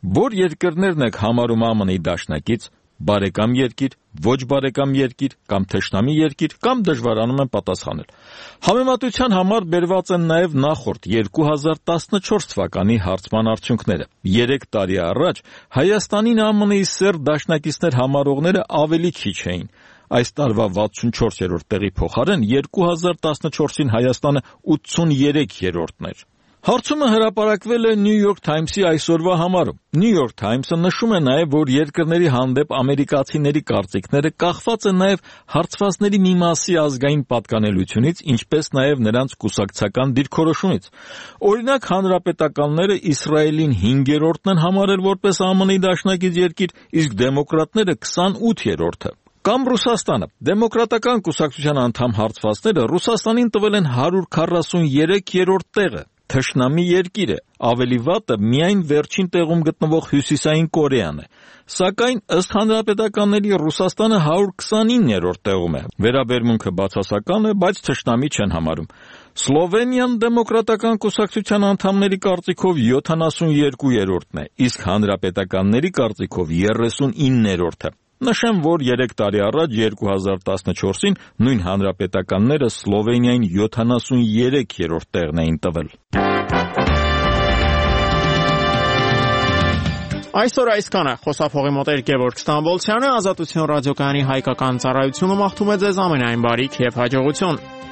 Որ երկրներն եք համարում ԱՄՆ -ի դաշնակից, բարեկամ երկիր, ոչ բարեկամ երկիր կամ թշնամի երկիր կամ դժվարանում են պատասխանել։ Համեմատության համար բերված են նաև նախորդ երկու հազար տասնչորս թվականի հարցման արդյունքները։ Երեք տարի առաջ Հայաստանին ԱՄՆ-ի սերտ դաշնակիցներ համարողները ավելի քիչ էին։ Այս տարվա վաթսունչորսերորդ տեղի փոխարեն երկու հազար տասնչորսին Հայաստանը ութսուներեքերորդն էր։ Հարցումը հրապարակվել է New York Times-ի այսօրվա համարում։ New York Times-ը նշում է նաև, որ երկրների հանդեպ ամերիկացիների կարծիքները կախված են նաև հարցվածների մի մասի ազգային պատկանելությունից, ինչպես նաև նրանց կուսակցական դիրքորոշումից։ Օրինակ, հանրապետականները Իսրայելին հինգերորդն են համարել որպես ԱՄՆ-ի դաշնակից երկիր, իսկ դեմոկրատները քսանութերորդը։ Կամ Ռուսաստանը։ Դեմոկրատական կուսակցության անդամ հարցվածները Ռուսաստանին տվել են հարյուր քառասուներեքերորդ տեղը։ Թշնամի երկիր է, ավելի վատը միայն վերջին տեղում գտնվող Հյուսիսային Կորեան է։ Սակայն ըստ հանրապետականների Ռուսաստանը հարյուր քսանիններորդ տեղում է։ Վերաբերմունքը բացասական է, բայց թշնամի չեն համարում։ Սլովենիան դեմոկրատական կուսակցության անդամների կարծիքով յոթանասունյոթերորդն է, իսկ հանրապետականների կարծիքով երեսունիններորդը։ Նշեմ, որ երեք տարի առաջ երկու հազար տասնչորսին նույն հանրապետականները Սլովենիային յոթանասուներեքերորդ տեղն էին տվել։ Այսօր այսքանը։ Խոսափողի մոտ էր Գևորգ Ստամբոլցյանը, Ազատություն ռադիոկայանի հայկական ծառայությունը մաղթում է ձեզ ամենայն բարիք եւ հաջողություն։